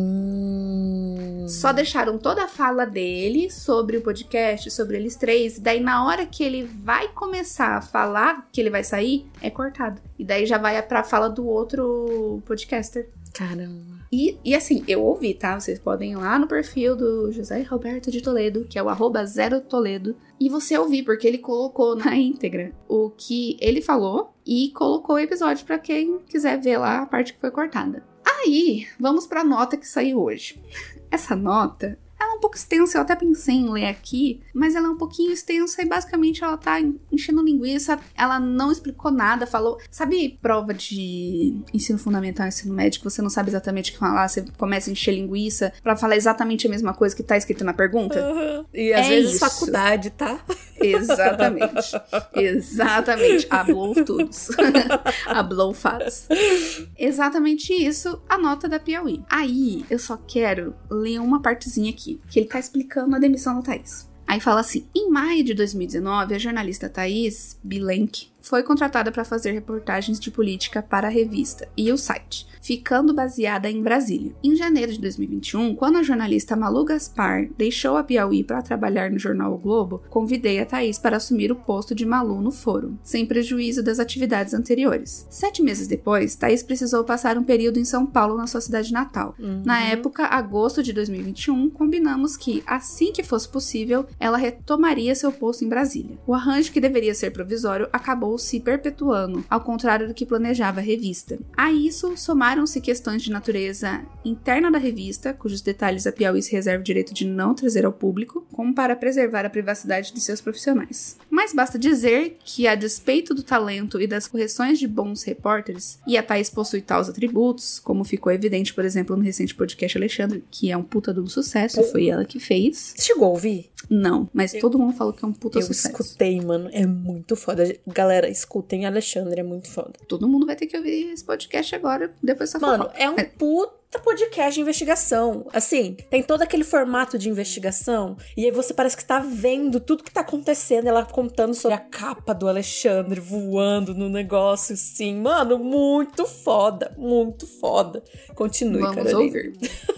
Hum. Só deixaram toda a fala dele sobre o podcast, sobre eles três, e daí na hora que ele vai começar a falar que ele vai sair, é cortado. E daí já vai pra fala do outro podcaster. Caramba. E, e assim, eu ouvi, tá? Vocês podem ir lá no perfil do José Roberto de Toledo, que é o arroba zero Toledo, e você ouvir, porque ele colocou na íntegra o que ele falou e colocou o episódio pra quem quiser ver lá a parte que foi cortada. Aí, vamos pra nota que saiu hoje. Essa nota, ela é um pouco extensa, eu até pensei em ler aqui, mas ela é um pouquinho extensa e basicamente ela tá enchendo linguiça, ela não explicou nada, falou... Sabe prova de ensino fundamental, ensino médio, que você não sabe exatamente o que falar, você começa a encher linguiça pra falar exatamente a mesma coisa que tá escrito na pergunta? Uhum. E às É vezes isso. faculdade, tá? Exatamente. Exatamente. Hablou todos. Hablou fatos. Exatamente isso, a nota da Piauí. Aí, eu só quero ler uma partezinha aqui, que ele tá explicando a demissão da Thaís. Aí fala assim: em maio de dois mil e dezenove, a jornalista Thaís Bilenque foi contratada para fazer reportagens de política para a revista e o site, ficando baseada em Brasília. Em janeiro de dois mil e vinte e um, quando a jornalista Malu Gaspar deixou a Piauí para trabalhar no jornal O Globo, convidei a Thaís para assumir o posto de Malu no fórum, sem prejuízo das atividades anteriores. Sete meses depois, Thaís precisou passar um período em São Paulo, na sua cidade natal. Uhum. Na época, agosto de dois mil e vinte e um, combinamos que, assim que fosse possível, ela retomaria seu posto em Brasília. O arranjo, que deveria ser provisório, acabou se perpetuando, ao contrário do que planejava a revista. A isso, somaram-se questões de natureza interna da revista, cujos detalhes a Piauí se reserva o direito de não trazer ao público, como para preservar a privacidade de seus profissionais. Mas basta dizer que, a despeito do talento e das correções de bons repórteres, e a Thaís possui tais atributos, como ficou evidente, por exemplo, no recente podcast Alexandre, que é um puta de um sucesso, foi ela que fez. Você chegou a ouvir? Não, mas Eu- todo mundo falou que é um puta Eu sucesso. escutei, mano. É muito foda. Galera, escutem Alexandre, é muito foda. Todo mundo vai ter que ouvir esse podcast agora, depois dessa Mano, fofoca. é um puta podcast de investigação. Assim, tem todo aquele formato de investigação. E aí você parece que tá vendo tudo que tá acontecendo. Ela contando sobre a capa do Alexandre voando no negócio, assim. Mano, muito foda. Muito foda. Continue, Vamos Carolina. ouvir.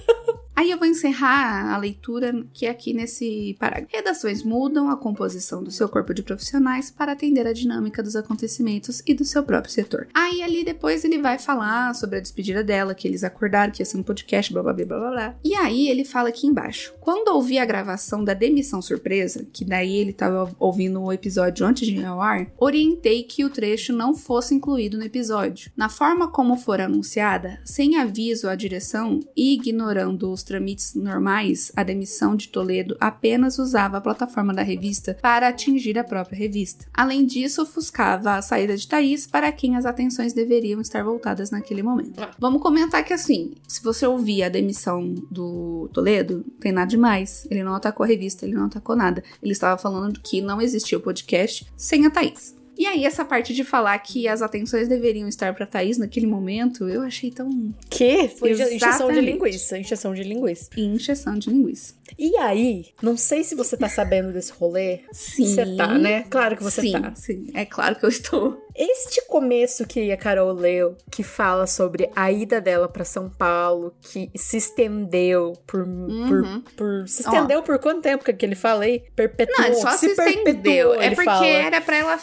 Aí eu vou encerrar a leitura que é aqui nesse parágrafo. Redações mudam a composição do seu corpo de profissionais para atender a dinâmica dos acontecimentos e do seu próprio setor. Aí ali depois ele vai falar sobre a despedida dela, que eles acordaram que ia ser um podcast, blá blá blá blá blá. E aí ele fala aqui embaixo: quando ouvi a gravação da demissão surpresa, que daí ele estava ouvindo o episódio antes de ir ao ar, orientei que o trecho não fosse incluído no episódio. Na forma como for anunciada, sem aviso à direção e ignorando os trâmites normais, a demissão de Toledo apenas usava a plataforma da revista para atingir a própria revista. Além disso, ofuscava a saída de Thaís, para quem as atenções deveriam estar voltadas naquele momento. Ah. Vamos comentar que, assim, se você ouvir a demissão do Toledo, não tem nada demais. Ele não atacou a revista, ele não atacou nada. Ele estava falando que não existia o podcast sem a Thaís. E aí, essa parte de falar que as atenções deveriam estar pra Thaís naquele momento, eu achei tão... Que? Foi injeção de Exatamente. linguiça. Injeção de linguiça. encheção de linguiça. E aí, não sei se você tá sabendo desse rolê. Sim. Você tá, né? Claro que você sim, tá. Sim, é claro que eu estou. Este começo que a Carol leu, que fala sobre a ida dela pra São Paulo, que se estendeu por... Uhum. por, por se estendeu por quanto tempo que ele falei? Perpetuou. Não, ele só se, perpetuou, estendeu. É ele porque fala. era pra ela... fi- É,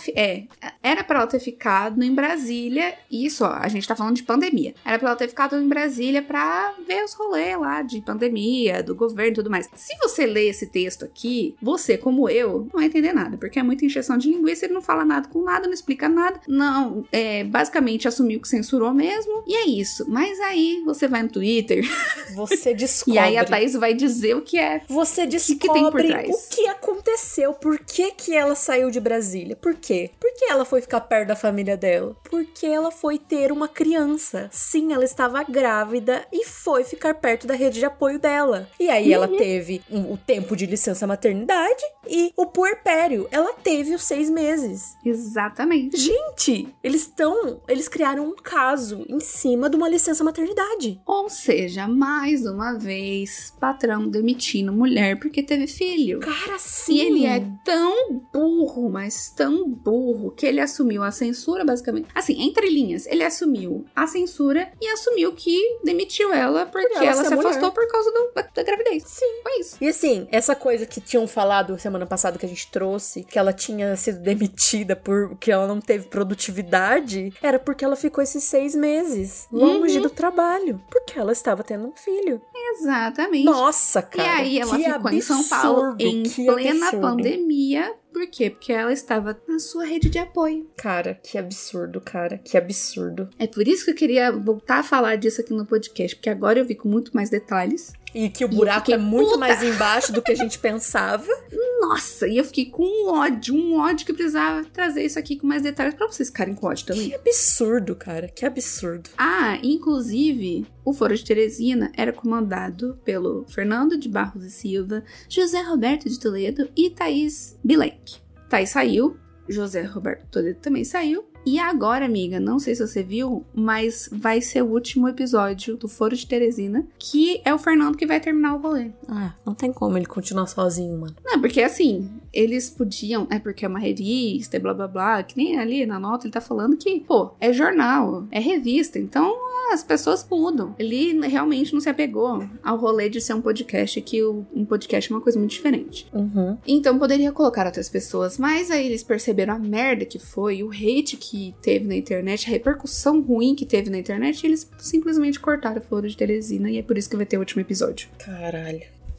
é, era pra ela ter ficado em Brasília, isso, ó, a gente tá falando de pandemia. Era pra ela ter ficado em Brasília pra ver os rolês lá de pandemia, do governo e tudo mais. Se você ler esse texto aqui, você, como eu, não vai entender nada, porque é muita encheção de linguiça, ele não fala nada com nada, não explica nada, não, é, basicamente assumiu que censurou mesmo, e é isso. Mas aí, você vai no Twitter... Você descobre. E aí a Thaís vai dizer o que é. Você descobre que tem por trás. O que aconteceu. Por que que ela saiu de Brasília? Por quê? Porque ela foi ficar perto da família dela. Porque ela foi ter uma criança. Sim, ela estava grávida e foi ficar perto da rede de apoio dela. E aí uhum. ela teve um, o tempo de licença maternidade e o puerpério. Ela teve os seis meses. Exatamente. Gente, eles estão... Eles criaram um caso em cima de uma licença maternidade. Ou seja, mais uma vez, patrão demitindo mulher porque teve filho. Cara, sim. E ele é tão burro, mas tão burro, que ele assumiu a censura, basicamente. Assim, entre linhas, ele assumiu a censura e assumiu que demitiu ela porque por ela, ela se mulher. afastou por causa do, da, da gravidez. Sim. Foi isso. E assim, essa coisa que tinham falado semana passada que a gente trouxe, que ela tinha sido demitida porque ela não teve produtividade, era porque ela ficou esses seis meses longe uhum. do trabalho. Porque ela estava tendo um filho. Exatamente. Nossa, cara. E aí ela ficou absurdo, em São Paulo em plena absurdo. pandemia. Por quê? Porque ela estava na sua rede de apoio. Cara, que absurdo, cara. Que absurdo. É por isso que eu queria voltar a falar disso aqui no podcast, porque agora eu vi com muito mais detalhes. E que o buraco é muito puta. mais embaixo do que a gente pensava. Nossa, e eu fiquei com um ódio, um ódio que eu precisava trazer isso aqui com mais detalhes pra vocês ficarem com ódio também. Que absurdo, cara, que absurdo. Ah, inclusive, o Foro de Teresina era comandado pelo Fernando de Barros e Silva, José Roberto de Toledo e Thaís Bilenque. Thaís saiu, José Roberto Toledo também saiu. E agora, amiga, não sei se você viu, mas vai ser o último episódio do Foro de Teresina, que é o Fernando que vai terminar o rolê. Ah, não tem como ele continuar sozinho, mano. Não, porque assim, eles podiam, é porque é uma revista e blá blá blá, que nem ali na nota ele tá falando que, pô, é jornal, é revista, então as pessoas mudam. Ele realmente não se apegou ao rolê de ser um podcast, que um podcast é uma coisa muito diferente. Uhum. Então poderia colocar outras pessoas, mas aí eles perceberam a merda que foi, o hate que que teve na internet, a repercussão ruim que teve na internet, e eles simplesmente cortaram o Foro de Teresina, e é por isso que vai ter o último episódio. Caralho.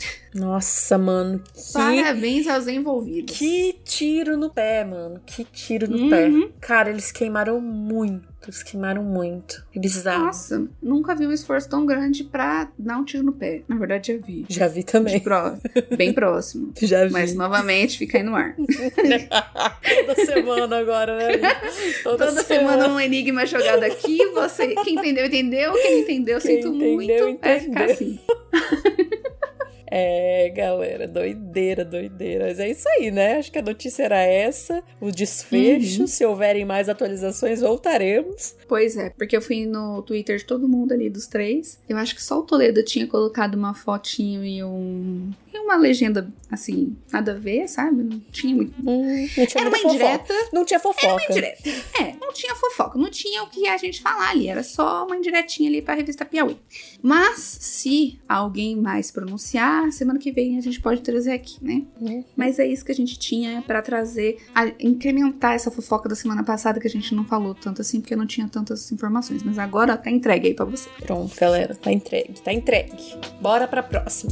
Nossa, mano. Que... Parabéns aos envolvidos. Que tiro no pé, mano. Que tiro no uhum. pé. Cara, eles queimaram muito. Eles queimaram muito. É bizarro. Nossa, nunca vi um esforço tão grande pra dar um tiro no pé. Na verdade, já vi. Já vi também. Pró- bem próximo. Já vi. Mas, novamente, fica aí no ar. Toda semana agora, né? Toda, Toda semana. semana um enigma jogado aqui. Você, quem entendeu, entendeu. Quem não entendeu, quem sinto entendeu, muito. Entendeu. Vai ficar assim. É, galera, doideira, doideira. Mas é isso aí, né? Acho que a notícia era essa, o desfecho. Uhum. Se houverem mais atualizações, voltaremos. Pois é, porque eu fui no Twitter de todo mundo ali, dos três. Eu acho que só o Toledo tinha colocado uma fotinho e um... e uma legenda, assim, nada a ver, sabe? Não tinha muito... Hum, não tinha era uma indireta. Não tinha fofoca. Era uma indireta. É, não tinha fofoca. Não tinha o que a gente falar ali. Era só uma indiretinha ali pra revista Piauí. Mas, se alguém mais pronunciar, semana que vem a gente pode trazer aqui, né? Uhum. Mas é isso que a gente tinha pra trazer, a incrementar essa fofoca da semana passada, que a gente não falou tanto assim, porque não tinha tantas informações. Mas agora tá entregue aí pra você. Pronto, galera. Tá entregue. Tá entregue. Bora pra próxima.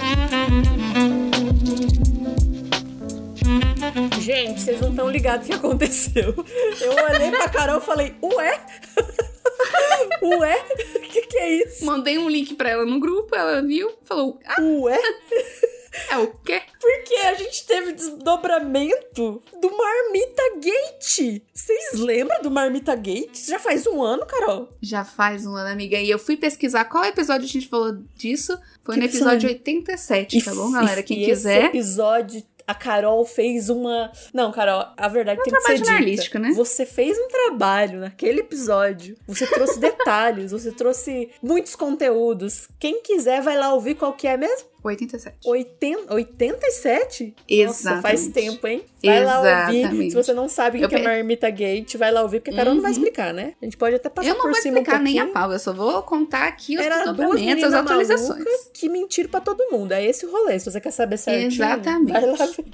Gente, vocês não estão ligados o que aconteceu. Eu olhei pra Carol e falei, ué? Ué? O que, que é isso? Mandei um link pra ela no grupo, ela viu, falou, ah, ué? É o quê? Porque a gente teve desdobramento do Marmita Gate. Vocês lembram do Marmita Gate? Isso já faz um ano, Carol? Já faz um ano, amiga. E eu fui pesquisar qual episódio a gente falou disso. Foi que no episódio oitenta e sete, tá bom, galera? Quem e quiser. Esse episódio... A Carol fez uma... Não, Carol, a verdade um tem que ser dita. trabalho jornalístico, né? Você fez um trabalho naquele episódio. Você trouxe detalhes, você trouxe muitos conteúdos. Quem quiser vai lá ouvir qual que é mesmo? oitenta e sete. oitenta, oitenta e sete? Exatamente. Nossa, faz tempo, hein? Vai Exatamente. lá ouvir. Se você não sabe o que é Marmita Gate, vai lá ouvir, porque a Carol uhum. não vai explicar, né? A gente pode até passar por cima um pouquinho. Eu não vou explicar nem a pau, eu só vou contar aqui os Era desdobramentos, as atualizações. Que mentiram pra todo mundo. É esse o rolê. Se você quer saber certinho, exatamente. vai lá ver.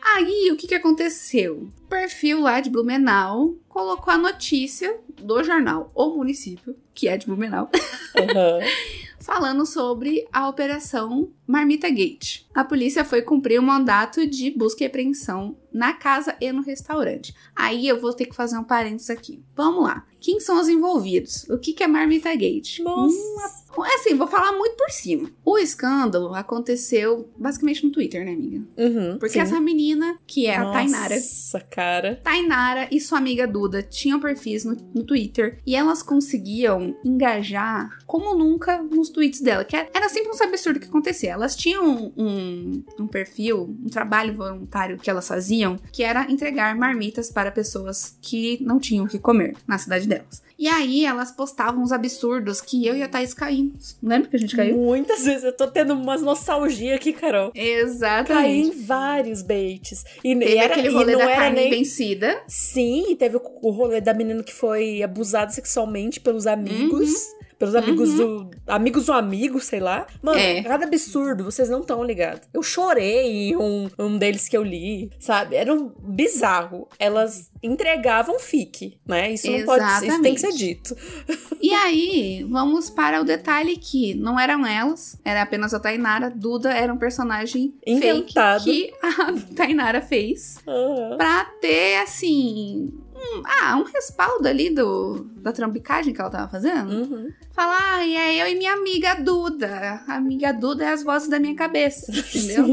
Aí, o que que aconteceu? O perfil lá de Blumenau colocou a notícia do jornal O Município, que é de Blumenau, Uhum. falando sobre a Operação Marmita Gate. A polícia foi cumprir o mandato de busca e apreensão na casa e no restaurante. Aí eu vou ter que fazer um parênteses aqui. Vamos lá. Quem são os envolvidos? O que que é Marmita Gate? Nossa. Uma... Assim, vou falar muito por cima. O escândalo aconteceu basicamente no Twitter, né, amiga? Uhum, Porque sim. essa menina, que é a Tainara... Nossa, cara. Tainara e sua amiga Duda tinham perfis no, no Twitter e elas conseguiam engajar como nunca nos tweets dela, que era, era sempre um absurdo que acontecia. Elas tinham um, um perfil, um trabalho voluntário que elas faziam, que era entregar marmitas para pessoas que não tinham o que comer na cidade delas. E aí elas postavam uns absurdos que eu e a Thaís caímos. Lembra que a gente caiu? Muitas vezes. Eu tô tendo umas nostalgia aqui, Carol. Caí Exatamente. em vários baits. E Teve era, aquele e rolê não da era carne nem... vencida. Sim, e teve o, o rolê da menina que foi abusada sexualmente pelos amigos. Uhum. Pelos amigos Uhum. do... Amigos do amigo, sei lá. Mano, É. cada absurdo, vocês não estão ligados. Eu chorei em um, um deles que eu li, sabe? Era um bizarro. Elas entregavam fique, né? Isso não pode... Isso tem que ser dito. E aí, vamos para o detalhe que não eram elas, era apenas a Tainara. Duda era um personagem Inventado. fake que a Tainara fez Uhum. pra ter, assim... Um, ah, um respaldo ali do, da trambicagem que ela tava fazendo. Uhum. Falar, ah, e é eu e minha amiga Duda. A amiga Duda é as vozes da minha cabeça, entendeu?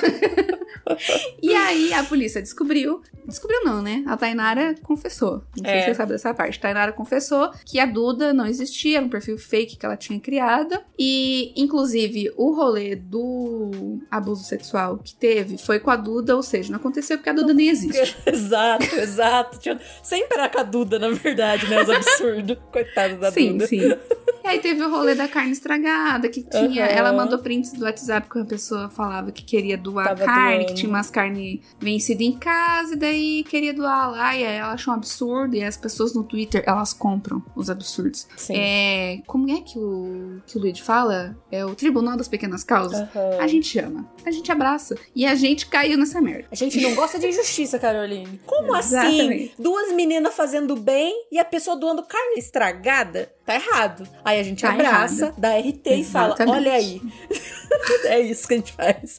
E aí a polícia descobriu. Descobriu não, né? A Tainara confessou. Não sei É. se você sabe dessa parte. A Tainara confessou que a Duda não existia, era um perfil fake que ela tinha criado. E, inclusive, o rolê do abuso sexual que teve foi com a Duda, ou seja, não aconteceu porque a Duda nem existe. Exato, exato. Tinha- Sempre era com a Duda, na verdade, né? Os absurdos. Coitado da Sim, Duda. sim. E aí teve o rolê da carne estragada, que tinha... Uhum. Ela mandou prints do WhatsApp que a pessoa falava que queria doar Tava carne, doando. que tinha umas carnes vencidas em casa, e daí queria doar lá, e aí ela achou um absurdo, e as pessoas no Twitter, elas compram os absurdos. Sim. É... Como é que o, que o Luigi fala? É o Tribunal das Pequenas Causas. Uhum. A gente ama, a gente abraça. E a gente caiu nessa merda. A gente não gosta de injustiça, Caroline. Como assim? Exatamente. Duas meninas fazendo bem e a pessoa doando carne estragada? Tá errado. Aí a gente Tá abraça, errado. dá R T e fala, Exatamente. olha aí. É isso que a gente faz.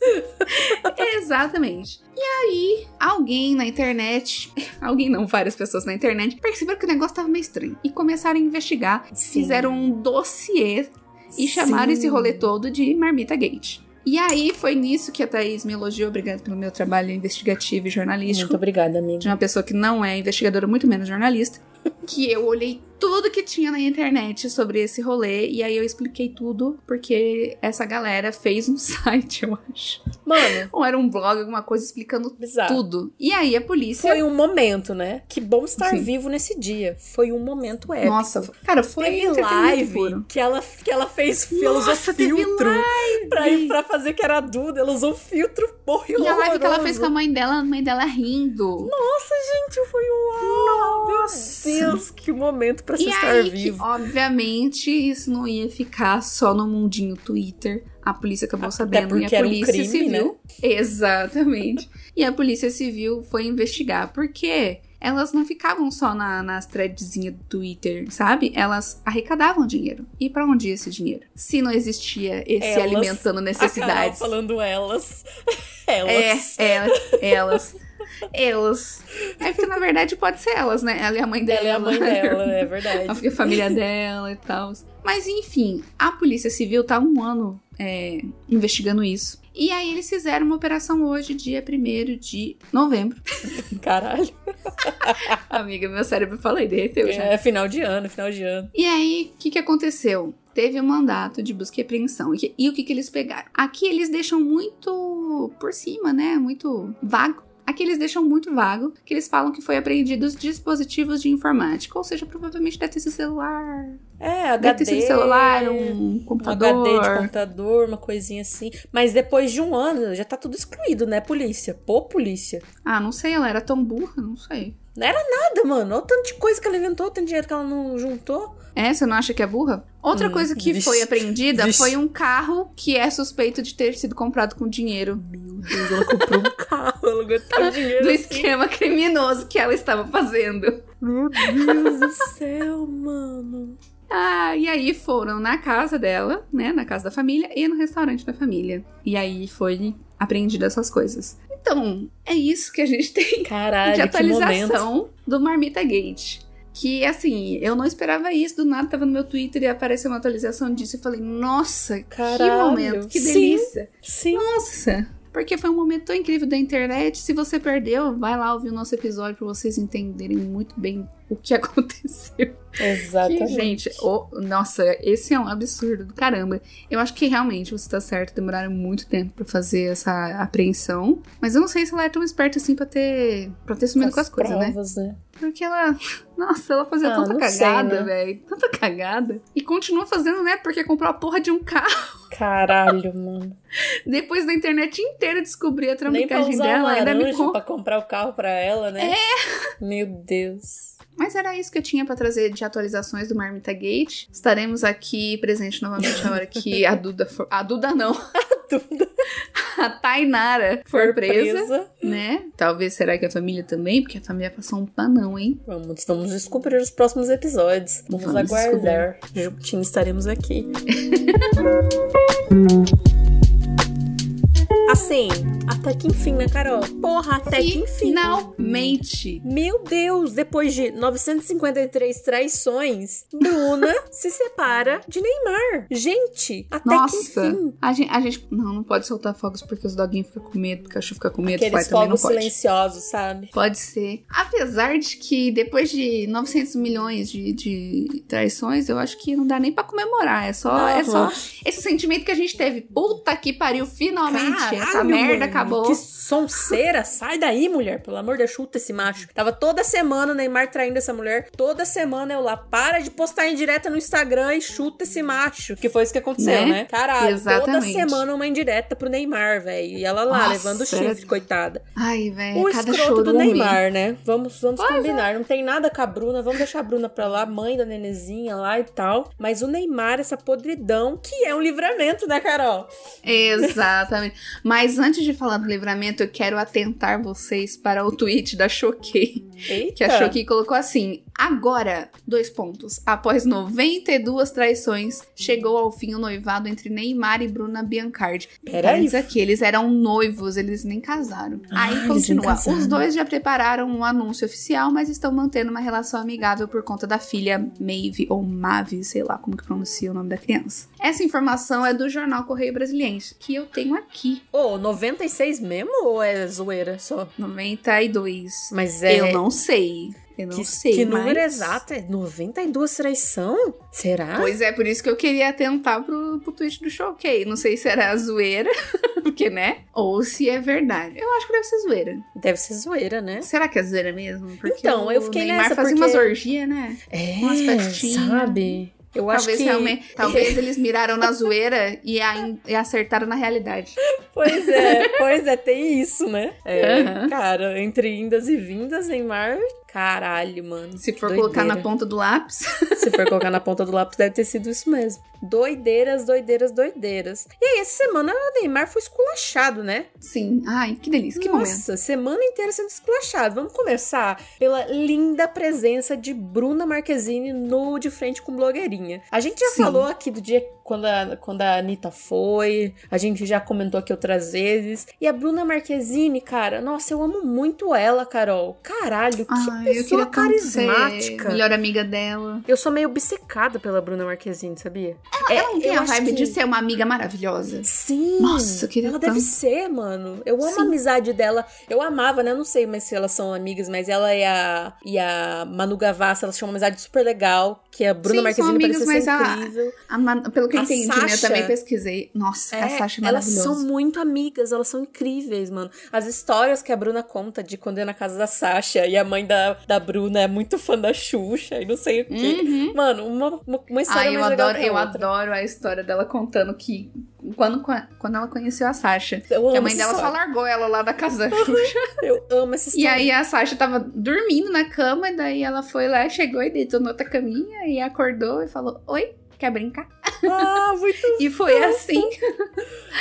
Exatamente. E aí, alguém na internet, alguém não, várias pessoas na internet, perceberam que o negócio tava meio estranho. E começaram a investigar, Sim. fizeram um dossiê e chamaram Sim. esse rolê todo de Marmita Gate. E aí, foi nisso que a Thaís me elogiou, obrigada pelo meu trabalho investigativo e jornalístico. Muito obrigada, amiga. De uma pessoa que não é investigadora, muito menos jornalista. Que eu olhei tudo que tinha na internet sobre esse rolê. E aí eu expliquei tudo, porque essa galera fez um site, eu acho. Mano, Ou era um blog, alguma coisa explicando bizarro. tudo. E aí a polícia... Foi um momento, né? Que bom estar Sim. vivo nesse dia. Foi um momento épico. Nossa, cara, foi Teve entretenimento live puro. que ela, que ela fez, ela usou Nossa, teve filtro live! pra, ir, pra fazer que era a Duda. Ela usou filtro, porra, E a live que ela horroroso. fez com a mãe dela, a mãe dela rindo. Nossa, gente, foi um... Nossa! Meu Deus, que momento pra se E estar aí vivo. que, obviamente, isso não ia ficar só no mundinho Twitter. A polícia acabou Até sabendo e porque a era um polícia crime, civil... Exatamente. E a polícia civil foi investigar. Por quê? Elas não ficavam só na, nas threadzinhas do Twitter, sabe? Elas arrecadavam dinheiro. E pra onde ia esse dinheiro? Se não existia esse Elas, alimentando A Carol necessidades. falando elas. É, Elas. elas, elas, elas. É porque, na verdade, pode ser elas, né? Ela é a mãe dela. Ela é a mãe dela, é verdade. A família dela e tal. Mas, enfim, a Polícia Civil tá há um ano é, investigando isso. E aí eles fizeram uma operação hoje, dia primeiro de novembro. Caralho. Amiga, meu cérebro falei, derreteu já. É final de ano, final de ano. E aí, o que que aconteceu? Teve um mandato de busca e apreensão. E, que- e o que que eles pegaram? Aqui eles deixam muito por cima, né? Muito vago. Aqui eles deixam muito vago, que eles falam que foi apreendidos dispositivos de informática. Ou seja, provavelmente deve ter sido celular. É, H D. Deve ter sido celular, um Um computador. H D de computador, uma coisinha assim. Mas depois de um ano, já tá tudo excluído, né, polícia? Pô, polícia. Ah, não sei, ela era tão burra, não sei. Não era nada, mano. Olha o tanto de coisa que ela inventou, tanto dinheiro que ela não juntou. É, você não acha que é burra? Outra Hum, coisa que vixe, foi apreendida vixe. foi um carro que é suspeito de ter sido comprado com dinheiro. Meu Deus, ela comprou um carro. tentando aguentar o dinheiro do assim. esquema criminoso que ela estava fazendo. Meu Deus do céu, mano. Ah, e aí foram na casa dela, né, na casa da família e no restaurante da família. E aí foi apreendido essas coisas. Então, é isso que a gente tem Caralho, de atualização que momento. do Marmita Gate. Que, assim, eu não esperava isso, do nada tava no meu Twitter e apareceu uma atualização disso e falei, nossa, Caralho, que momento, que delícia. Sim. Nossa, porque foi um momento tão incrível da internet. Se você perdeu, vai lá ouvir o nosso episódio pra vocês entenderem muito bem o que aconteceu. Exatamente. Que, gente, oh, nossa, esse é um absurdo do caramba. Eu acho que realmente você tá certo, demoraram muito tempo pra fazer essa apreensão. Mas eu não sei se ela é tão esperta assim pra ter, pra ter sumido com as, com as coisas, né? né? Porque ela, nossa, ela fazia ah, tanta cagada, né? velho. Tanta cagada. E continua fazendo, né? Porque comprou a porra de um carro. Caralho, mano. Depois da internet inteira descobrir a Nem tramicagem pra usar dela, uma ainda me laranja pra comprar o carro pra ela, né? É! Meu Deus. Mas era isso que eu tinha pra trazer de atualizações do Marmita Gate. Estaremos aqui presente novamente a hora que a Duda for... A Duda não. A Duda. A Tainara for, for presa, presa, né? Talvez será que a família também, porque a família passou um panão, hein? Vamos, vamos descobrir os próximos episódios. Vamos, vamos aguardar. Juntinho estaremos aqui. Assim, até que enfim, né, Carol? Porra, até que enfim. Finalmente. Meu Deus, depois de novecentas e cinquenta e três traições, Bruna se separa de Neymar. Gente, até Nossa, que enfim. A gente, a gente... Não, não pode soltar fogos porque os doguinhos ficam com medo, porque o cachorro fica com medo. Aqueles fogos silenciosos, sabe? Pode ser. Apesar de que depois de novecentos milhões de, de traições, eu acho que não dá nem pra comemorar. É só, é só esse sentimento que a gente teve. Puta que pariu, finalmente. Caralho, essa merda mano, acabou. Que sonceira. Sai daí, mulher. Pelo amor de Deus, chuta esse macho. Tava toda semana o Neymar traindo essa mulher. Toda semana eu lá. Para de postar indireta no Instagram e chuta esse macho. Que foi isso que aconteceu, né? né? Caralho. Exatamente. Toda semana uma indireta pro Neymar, velho. E ela lá, Nossa, levando o chifre, coitada. Ai, velho. O cada escroto do um Neymar, né? Vamos, vamos pois combinar. É. Não tem nada com a Bruna. Vamos deixar a Bruna pra lá. Mãe da nenezinha lá e tal. Mas o Neymar, essa podridão, que é um livramento, né, Carol? Exatamente. Mas antes de falar do livramento, eu quero atentar vocês para o tweet da Choquei. Eita. Que a Choquei colocou assim: agora, dois pontos. Após noventa e duas traições, chegou ao fim o noivado entre Neymar e Bruna Biancardi. Peraí. Aqui, eles eram noivos, eles nem casaram. Ah, Aí continua. Os dois já prepararam um anúncio oficial, mas estão mantendo uma relação amigável por conta da filha Maeve, ou Maeve, sei lá como que pronuncia o nome da criança. Essa informação é do jornal Correio Brasiliense, que eu tenho aqui. Ô, oh, noventa e seis mesmo ou é zoeira só? noventa e dois. Mas é... Eu não sei. Eu não que, sei, Que mas... número exato? É noventa e duas traição? Será? Pois é, por isso que eu queria atentar pro, pro tweet do Choquei. Não sei se era zoeira, porque, né? Ou se é verdade. Eu acho que deve ser zoeira. Deve ser zoeira, né? Será que é zoeira mesmo? Porque então, eu fiquei o Neymar nessa fazia porque... umas orgias, né? É, umas festinhas. sabe? Eu talvez acho que... realmente, talvez eles miraram na zoeira e, a, e acertaram na realidade. Pois é, pois é, tem isso, né? É, uhum. Cara, entre indas e vindas, Neymar... Caralho, mano. Se for doideira. colocar na ponta do lápis. Se for colocar na ponta do lápis, deve ter sido isso mesmo. Doideiras, doideiras, doideiras. E aí, essa semana, o Neymar foi esculachado, né? Sim. Ai, que delícia, que Nossa, momento. Nossa, semana inteira sendo esculachado. Vamos começar pela linda presença de Bruna Marquezine no De Frente com Blogueirinha. A gente já Sim. falou aqui do dia quando a, quando a Anitta foi. A gente já comentou aqui outras vezes. E a Bruna Marquezine, cara, nossa, eu amo muito ela, Carol. Caralho, que Ai, pessoa eu carismática. Melhor amiga dela. Eu sou meio obcecada pela Bruna Marquezine, sabia? Ela, é, ela não tem a vibe que... de ser uma amiga maravilhosa. Sim. Nossa, eu queria Ela tanto. deve ser, mano. Eu amo Sim. a amizade dela. Eu amava, né? Eu não sei mas se elas são amigas, mas ela e a, e a Manu Gavassi, elas tinham uma amizade super legal, que a Bruna Sim, Marquezine amigas, parecia ser mas incrível. A, a Man, pelo que eu A entendi, Sasha, né? Eu também pesquisei. Nossa, é, a Sasha é elas maravilhosa. são muito amigas, elas são incríveis, mano. As histórias que a Bruna conta de quando é na casa da Sasha e a mãe da, da Bruna é muito fã da Xuxa e não sei o quê. Uhum. Mano, uma, uma, uma história Ai, eu mais legal adoro, que a eu outra. adoro a história dela contando que quando, quando ela conheceu a Sasha, Eu amo que a mãe essa dela história. só largou ela lá da casa da Xuxa. Eu amo essa história. E aí a Sasha tava dormindo na cama, e daí ela foi lá, chegou e deitou na outra caminha e acordou e falou: oi, quer brincar? Ah, muito E foi assim.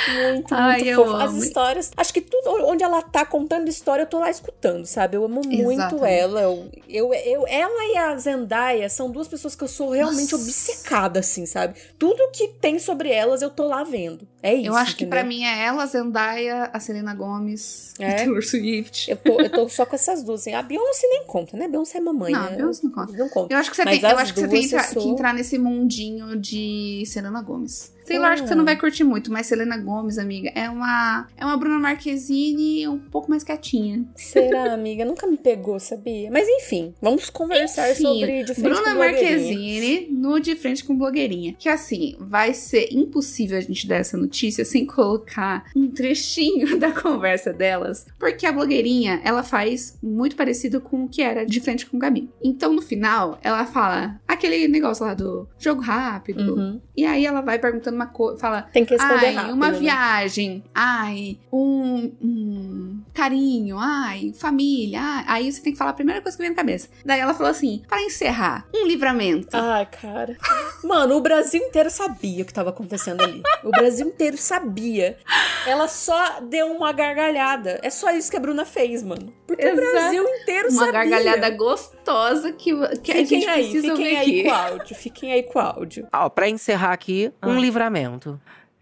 Muito, Ai, muito eu fofo. amo. As histórias, acho que tudo onde ela tá contando história, eu tô lá escutando, sabe? Eu amo muito Exatamente. ela. Eu, eu, eu, ela e a Zendaya são duas pessoas que eu sou realmente Nossa. obcecada, assim, sabe? Tudo que tem sobre elas, eu tô lá vendo. É isso, Eu acho que entendeu? pra mim é ela, a Zendaya, a Selena Gomez, É? a Taylor Swift. Eu tô, eu tô só com essas duas, assim. A Beyoncé nem conta, né? Beyoncé é mamãe, Não, né? a Beyoncé não conta. Não conta. Eu acho que você Mas tem, eu as acho que você duas tem entra- eu sou- que entrar nesse mundinho de Selena Gomez. Taylor, Ah. acho que você não vai curtir muito, mas Selena Gomez, amiga, é uma, é uma Bruna Marquezine um pouco mais quietinha. Será, amiga? Nunca me pegou, sabia? Mas enfim, vamos conversar Enfim, sobre De Frente Bruna com Blogueirinha. Marquezine no De Frente com Blogueirinha. Que assim, vai ser impossível a gente dar essa notícia sem colocar um trechinho da conversa delas, porque a blogueirinha, ela faz muito parecido com o que era De Frente com Gabi. Então, no final, ela fala aquele negócio lá do jogo rápido, Uhum. e aí ela vai perguntando uma coisa, fala... Tem que responder Ai, rápido, uma né? viagem. Ai, um, um carinho. Ai, família. Ai. Aí você tem que falar a primeira coisa que vem na cabeça. Daí ela falou assim, pra encerrar, um livramento. Ai, cara. Mano, o Brasil inteiro sabia o que tava acontecendo ali. O Brasil inteiro sabia. Ela só deu uma gargalhada. É só isso que a Bruna fez, mano. Porque Exato. o Brasil inteiro Uma sabia. gargalhada gostosa que, que a Fiquem gente aí, precisa fiquem ouvir aí aqui. com o áudio. Fiquem aí com o áudio. Ó, pra encerrar aqui, Ah. um livramento.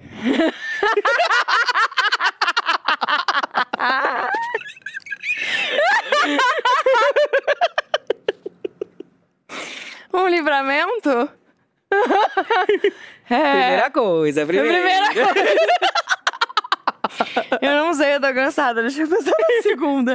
Um livramento? É. Primeira coisa, primeira. Primeira coisa. Eu não sei, eu tô cansada. Deixa eu pensar na segunda.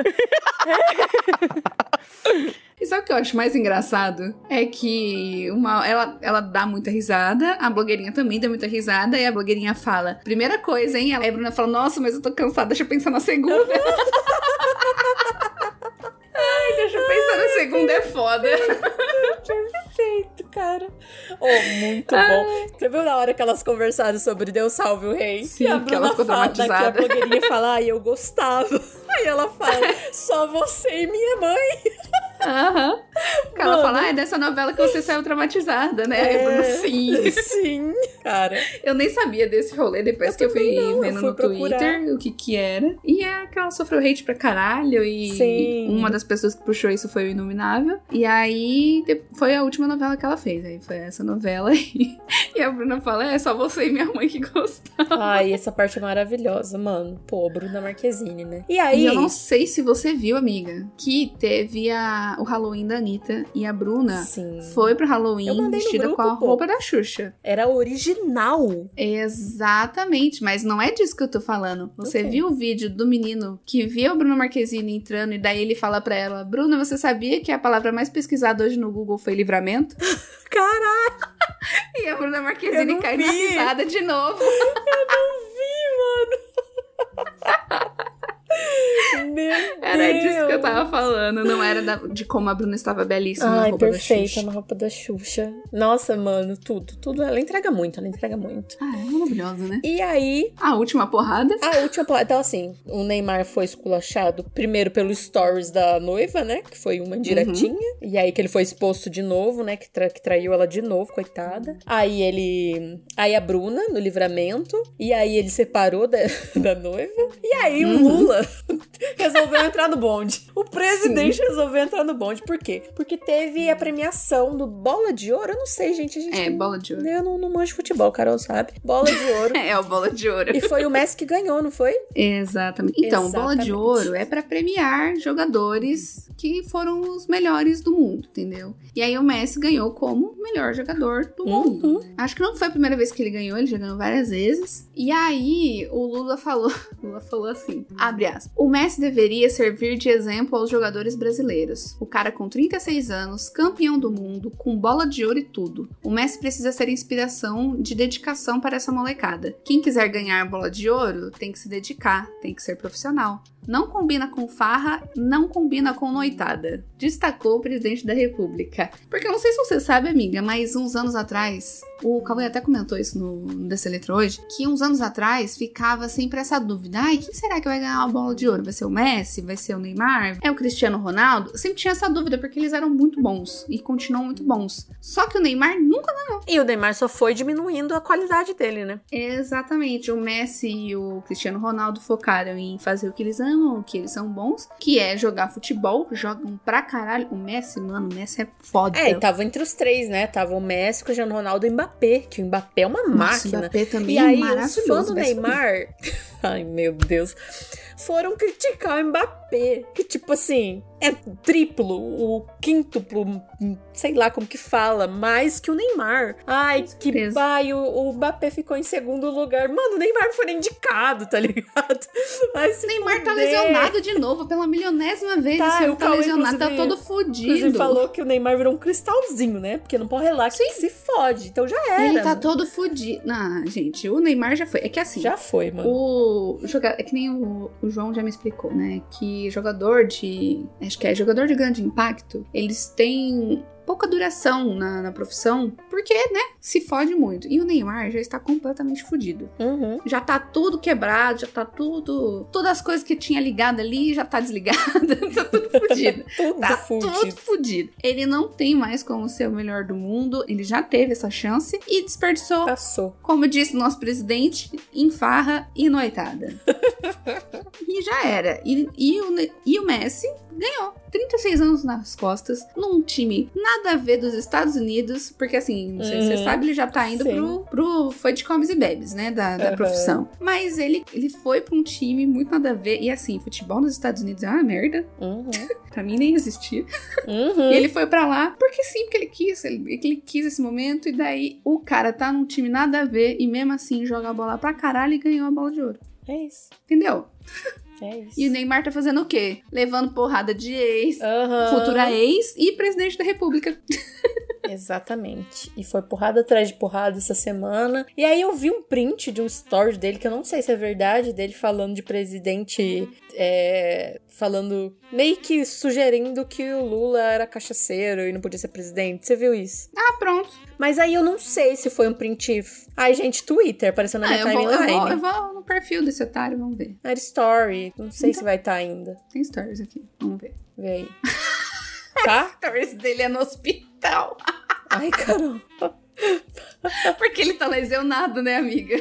E sabe o que eu acho mais engraçado? É que uma, ela, ela dá muita risada, a blogueirinha também dá muita risada, e a blogueirinha fala, primeira coisa, hein? Aí a Bruna fala, nossa, mas eu tô cansada, deixa eu pensar na segunda. Ai, deixa eu pensar na segunda, é foda. Perfeito, cara. Oh, muito bom. Você viu na hora que elas conversaram sobre Deus salve o rei? Sim, E a que ela Bruna ficou fala, que a traumatizada. blogueirinha fala, ai, eu gostava. Aí ela fala, só você e minha mãe. Aham. Porque ela Mano. fala, ah, é dessa novela que você saiu traumatizada, né? Aí a Bruna, sim. Sim, cara. Eu nem sabia desse rolê depois Eu que eu fui também não, eu vendo fui no procurar. Twitter o que que era. E é que ela sofreu hate pra caralho e Sim. uma das pessoas que puxou isso foi o Inominável. E aí de- foi a última novela que ela fez. Aí foi essa novela aí. E a Bruna fala, é só você e minha mãe que gostavam. Ai, essa parte é maravilhosa, mano. Pô, Bruna Marquezine, né? E aí... E eu não sei se você viu, amiga, que teve a, o Halloween da Anitta e a Bruna Sim. foi pro Eu Halloween mandei no vestida grupo, com a pô. roupa da Xuxa. Era original. Exatamente, mas não é disso que eu tô falando. Você Ok. viu o vídeo do menino que viu a Bruna Marquezine entrando e daí ele fala pra ela, Bruna, você sabia que a palavra mais pesquisada hoje no Google foi livramento? Caraca, E a Bruna Eu Marquezine não cai vi. na risada de novo. meu Era Deus. disso que eu tava falando, não era da- de como a Bruna estava belíssima na Ai, roupa da perfeita Xuxa. na roupa da Xuxa. Nossa, mano, tudo, tudo. Ela entrega muito, ela entrega muito. Ah, é maravilhosa, né? E aí, A última porrada. a última... pla- Então, assim, o Neymar foi esculachado primeiro pelo stories da noiva, né? Que foi uma indiretinha. E aí que ele foi exposto de novo, né? Que, tra- que traiu ela de novo, coitada. Aí ele... Aí a Bruna, no livramento. E aí ele separou da, da noiva. E aí o Lula resolveu entrar no bonde. O presidente resolveu entrar no bonde. Por quê? Porque teve a premiação do Bola de Ouro. Eu não sei, gente. A gente É, não- bola de ouro. Eu não, não manjo futebol, Carol sabe. Bola de Ouro. É, o bola de ouro. E foi o Messi que ganhou, não foi? Exatamente. Então, bola de Exatamente. ouro é pra premiar jogadores que foram os melhores do mundo, entendeu? E aí o Messi ganhou como o melhor jogador do mundo. Acho que não foi a primeira vez que ele ganhou, ele já ganhou várias vezes. E aí o Lula falou, Lula falou assim, abre aspas, o Messi deveria servir de exemplo aos jogadores brasileiros. O cara com trinta e seis anos, campeão do mundo, com bola de ouro e tudo. O Messi precisa ser inspiração de dedicação para essa molecada. Quem quiser ganhar bola de ouro tem que se dedicar, tem que ser profissional. não combina com farra, não combina com noitada. Destacou o presidente da República. Porque eu não sei se você sabe, amiga, mas uns anos atrás, o Cauê até comentou isso no, no Dessa Letra hoje, que uns anos atrás ficava sempre essa dúvida. Ai, quem será que vai ganhar uma bola de ouro? Vai ser o Messi? Vai ser o Neymar? É o Cristiano Ronaldo? Sempre tinha essa dúvida, porque eles eram muito bons e continuam muito bons. Só que o Neymar nunca ganhou. E o Neymar só foi diminuindo a qualidade dele, né? Exatamente. O Messi e o Cristiano Ronaldo focaram em fazer o que eles amam, o que eles são bons, que é jogar futebol, jogam pra caralho. O Messi, mano, o Messi é foda. É, e tava entre os três, né? Tava o Messi, o Cristiano Ronaldo e o Mbappé, que o Mbappé é uma Nossa, máquina. O Mbappé também e é aí, maravilhoso. os fãs do Neymar... Ai, meu Deus... foram criticar o Mbappé, que tipo assim, é triplo, o quíntuplo, sei lá como que fala, mais que o Neymar. Ai, que pai, o, o Mbappé ficou em segundo lugar. Mano, o Neymar não foi nem indicado, tá ligado? Mas o Neymar tá lesionado de novo, pela milionésima vez. Tá, Ele o tá lesionado, tá todo fudido. Ele falou que o Neymar virou um cristalzinho, né? Porque não pode relar que se fode, então já era. Ele tá mano. todo fudido. Não, gente, o Neymar já foi. É que assim... Já foi, mano. O jogador... É que nem o, o João já me explicou, né? Que jogador de... Acho que é jogador de grande impacto, eles têm pouca duração na, na profissão, porque, né, se fode muito. E o Neymar já está completamente fudido. Uhum. Já tá tudo quebrado, já tá tudo... Todas as coisas que tinha ligado ali já tá desligada, tá tudo fudido. tudo tá fudido. tudo fudido. Ele não tem mais como ser o melhor do mundo, ele já teve essa chance e desperdiçou. Passou. Como disse nosso presidente, em farra e noitada. E já era. E, e, o, e o Messi ganhou. trinta e seis anos nas costas, num time nada a ver dos Estados Unidos, porque assim, não sei uhum. se você sabe, ele já tá indo pro, pro foi de comes e bebes, né, da, da uhum. profissão. Mas ele, ele foi pra um time muito nada a ver, e assim, futebol nos Estados Unidos é uma merda. Uhum. Pra mim nem existia. Uhum. E ele foi pra lá porque sim, porque ele quis, ele, ele quis esse momento, e daí o cara tá num time nada a ver, e mesmo assim joga a bola pra caralho e ganhou a bola de ouro. É isso. Entendeu? É isso. E o Neymar tá fazendo o quê? Levando porrada de ex, uhum. futura ex e presidente da república. Exatamente. E foi porrada atrás de porrada essa semana. E aí eu vi um print de um story dele, que eu não sei se é verdade, dele falando de presidente, é, falando, meio que sugerindo que o Lula era cachaceiro e não podia ser presidente. Você viu isso? Ah, pronto. Mas aí eu não sei se foi um print... Ai, gente, Twitter, apareceu na ah, minha eu vou, timeline. eu, vou, eu vou no perfil desse otário, vamos ver. Era story. Não sei então, se vai estar tá ainda. Tem stories aqui, vamos ver. Vê aí. Tá? Stories dele é no hospital. Ai, caramba. Porque ele tá lesionado, né, amiga?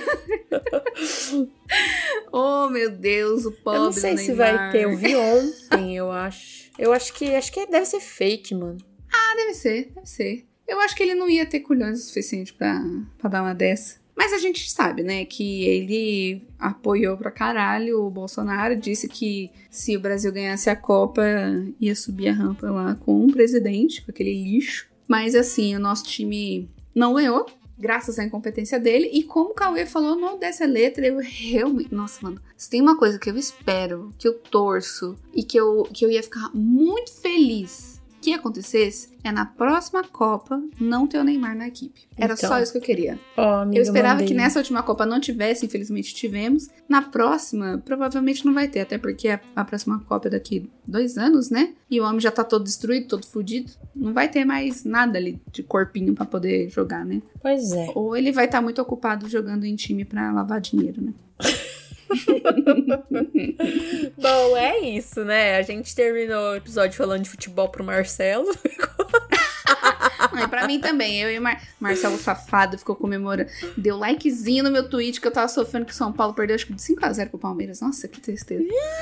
Oh, meu Deus, o pobre Eu não sei se vai ter. Eu vi ontem, eu acho. Eu acho que, acho que deve ser fake, mano. Ah, deve ser, deve ser. Eu acho que ele não ia ter culhões o suficiente pra, pra dar uma dessa. Mas a gente sabe, né, que ele apoiou pra caralho o Bolsonaro, disse que se o Brasil ganhasse a Copa, ia subir a rampa lá com um presidente, com aquele lixo. Mas assim, o nosso time não ganhou, graças à incompetência dele. E como o Cauê falou no Dessa Letra, eu realmente... Nossa, mano, se tem uma coisa que eu espero, que eu torço e que eu, que eu ia ficar muito feliz que acontecesse, é na próxima Copa não ter o Neymar na equipe. Era então, só isso que eu queria. Oh, amiga, eu esperava mandei. que nessa última Copa não tivesse, infelizmente tivemos. Na próxima, provavelmente não vai ter, até porque a, a próxima Copa é daqui dois anos, né? E o homem já tá todo destruído, todo fudido. Não vai ter mais nada ali de corpinho pra poder jogar, né? Pois é. Ou ele vai estar tá muito ocupado jogando em time pra lavar dinheiro, né? Bom, é isso, né? A gente terminou o episódio falando de futebol pro Marcelo. E pra mim também, eu e o Mar... Marcelo Safado ficou comemorando. Deu likezinho no meu tweet que eu tava sofrendo que o São Paulo perdeu acho que de cinco a zero pro Palmeiras. Nossa, que tristeza.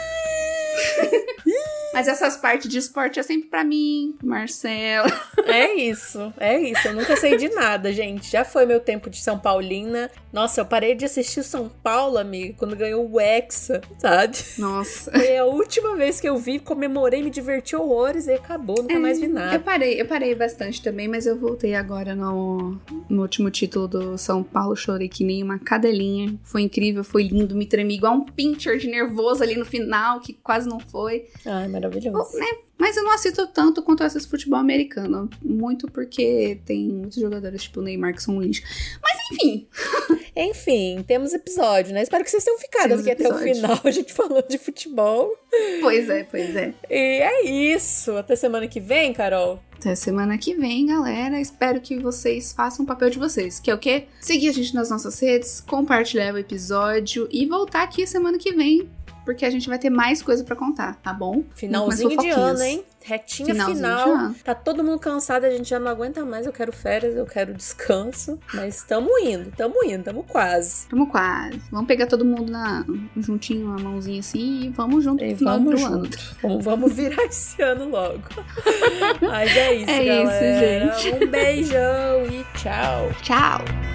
Mas essas partes de esporte é sempre pra mim, Marcelo. É isso, é isso. Eu nunca sei de nada, gente. Já foi meu tempo de São Paulina. Nossa, eu parei de assistir o São Paulo, amiga, quando ganhou o Hexa, sabe? Nossa. Foi a última vez que eu vi, comemorei, me diverti horrores e acabou, nunca é, mais vi nada. Eu parei, eu parei bastante também, mas eu voltei agora no, no último título do São Paulo. Chorei que nem uma cadelinha. Foi incrível, foi lindo, me tremi igual um pincher de nervoso ali no final, que quase não foi. Ai, maravilhoso. Maravilhoso. Né? Mas eu não assisto tanto quanto eu assisto futebol americano. Muito porque tem muitos jogadores tipo o Neymar que são um lixo. Mas enfim. Enfim, temos episódio, né? Espero que vocês tenham ficado Temos aqui até o episódio. final, a gente falando de futebol. Pois é, pois é. E é isso. Até semana que vem, Carol. Até semana que vem, galera. Espero que vocês façam o papel de vocês. Que é o quê? Seguir a gente nas nossas redes, compartilhar o episódio e voltar aqui semana que vem. Porque a gente vai ter mais coisa pra contar, tá bom? Finalzinho de fofoquinhas. ano, hein? Retinha Finalzinho final. de ano. Tá todo mundo cansado, a gente já não aguenta mais. Eu quero férias, eu quero descanso. Mas tamo indo, tamo indo, tamo quase. Tamo quase. Vamos pegar todo mundo na, juntinho, uma mãozinha assim e vamos junto E no final vamos do ano. junto. Vamos, vamos virar esse ano logo. Mas é isso, É galera. isso, gente. Um beijão e tchau. Tchau!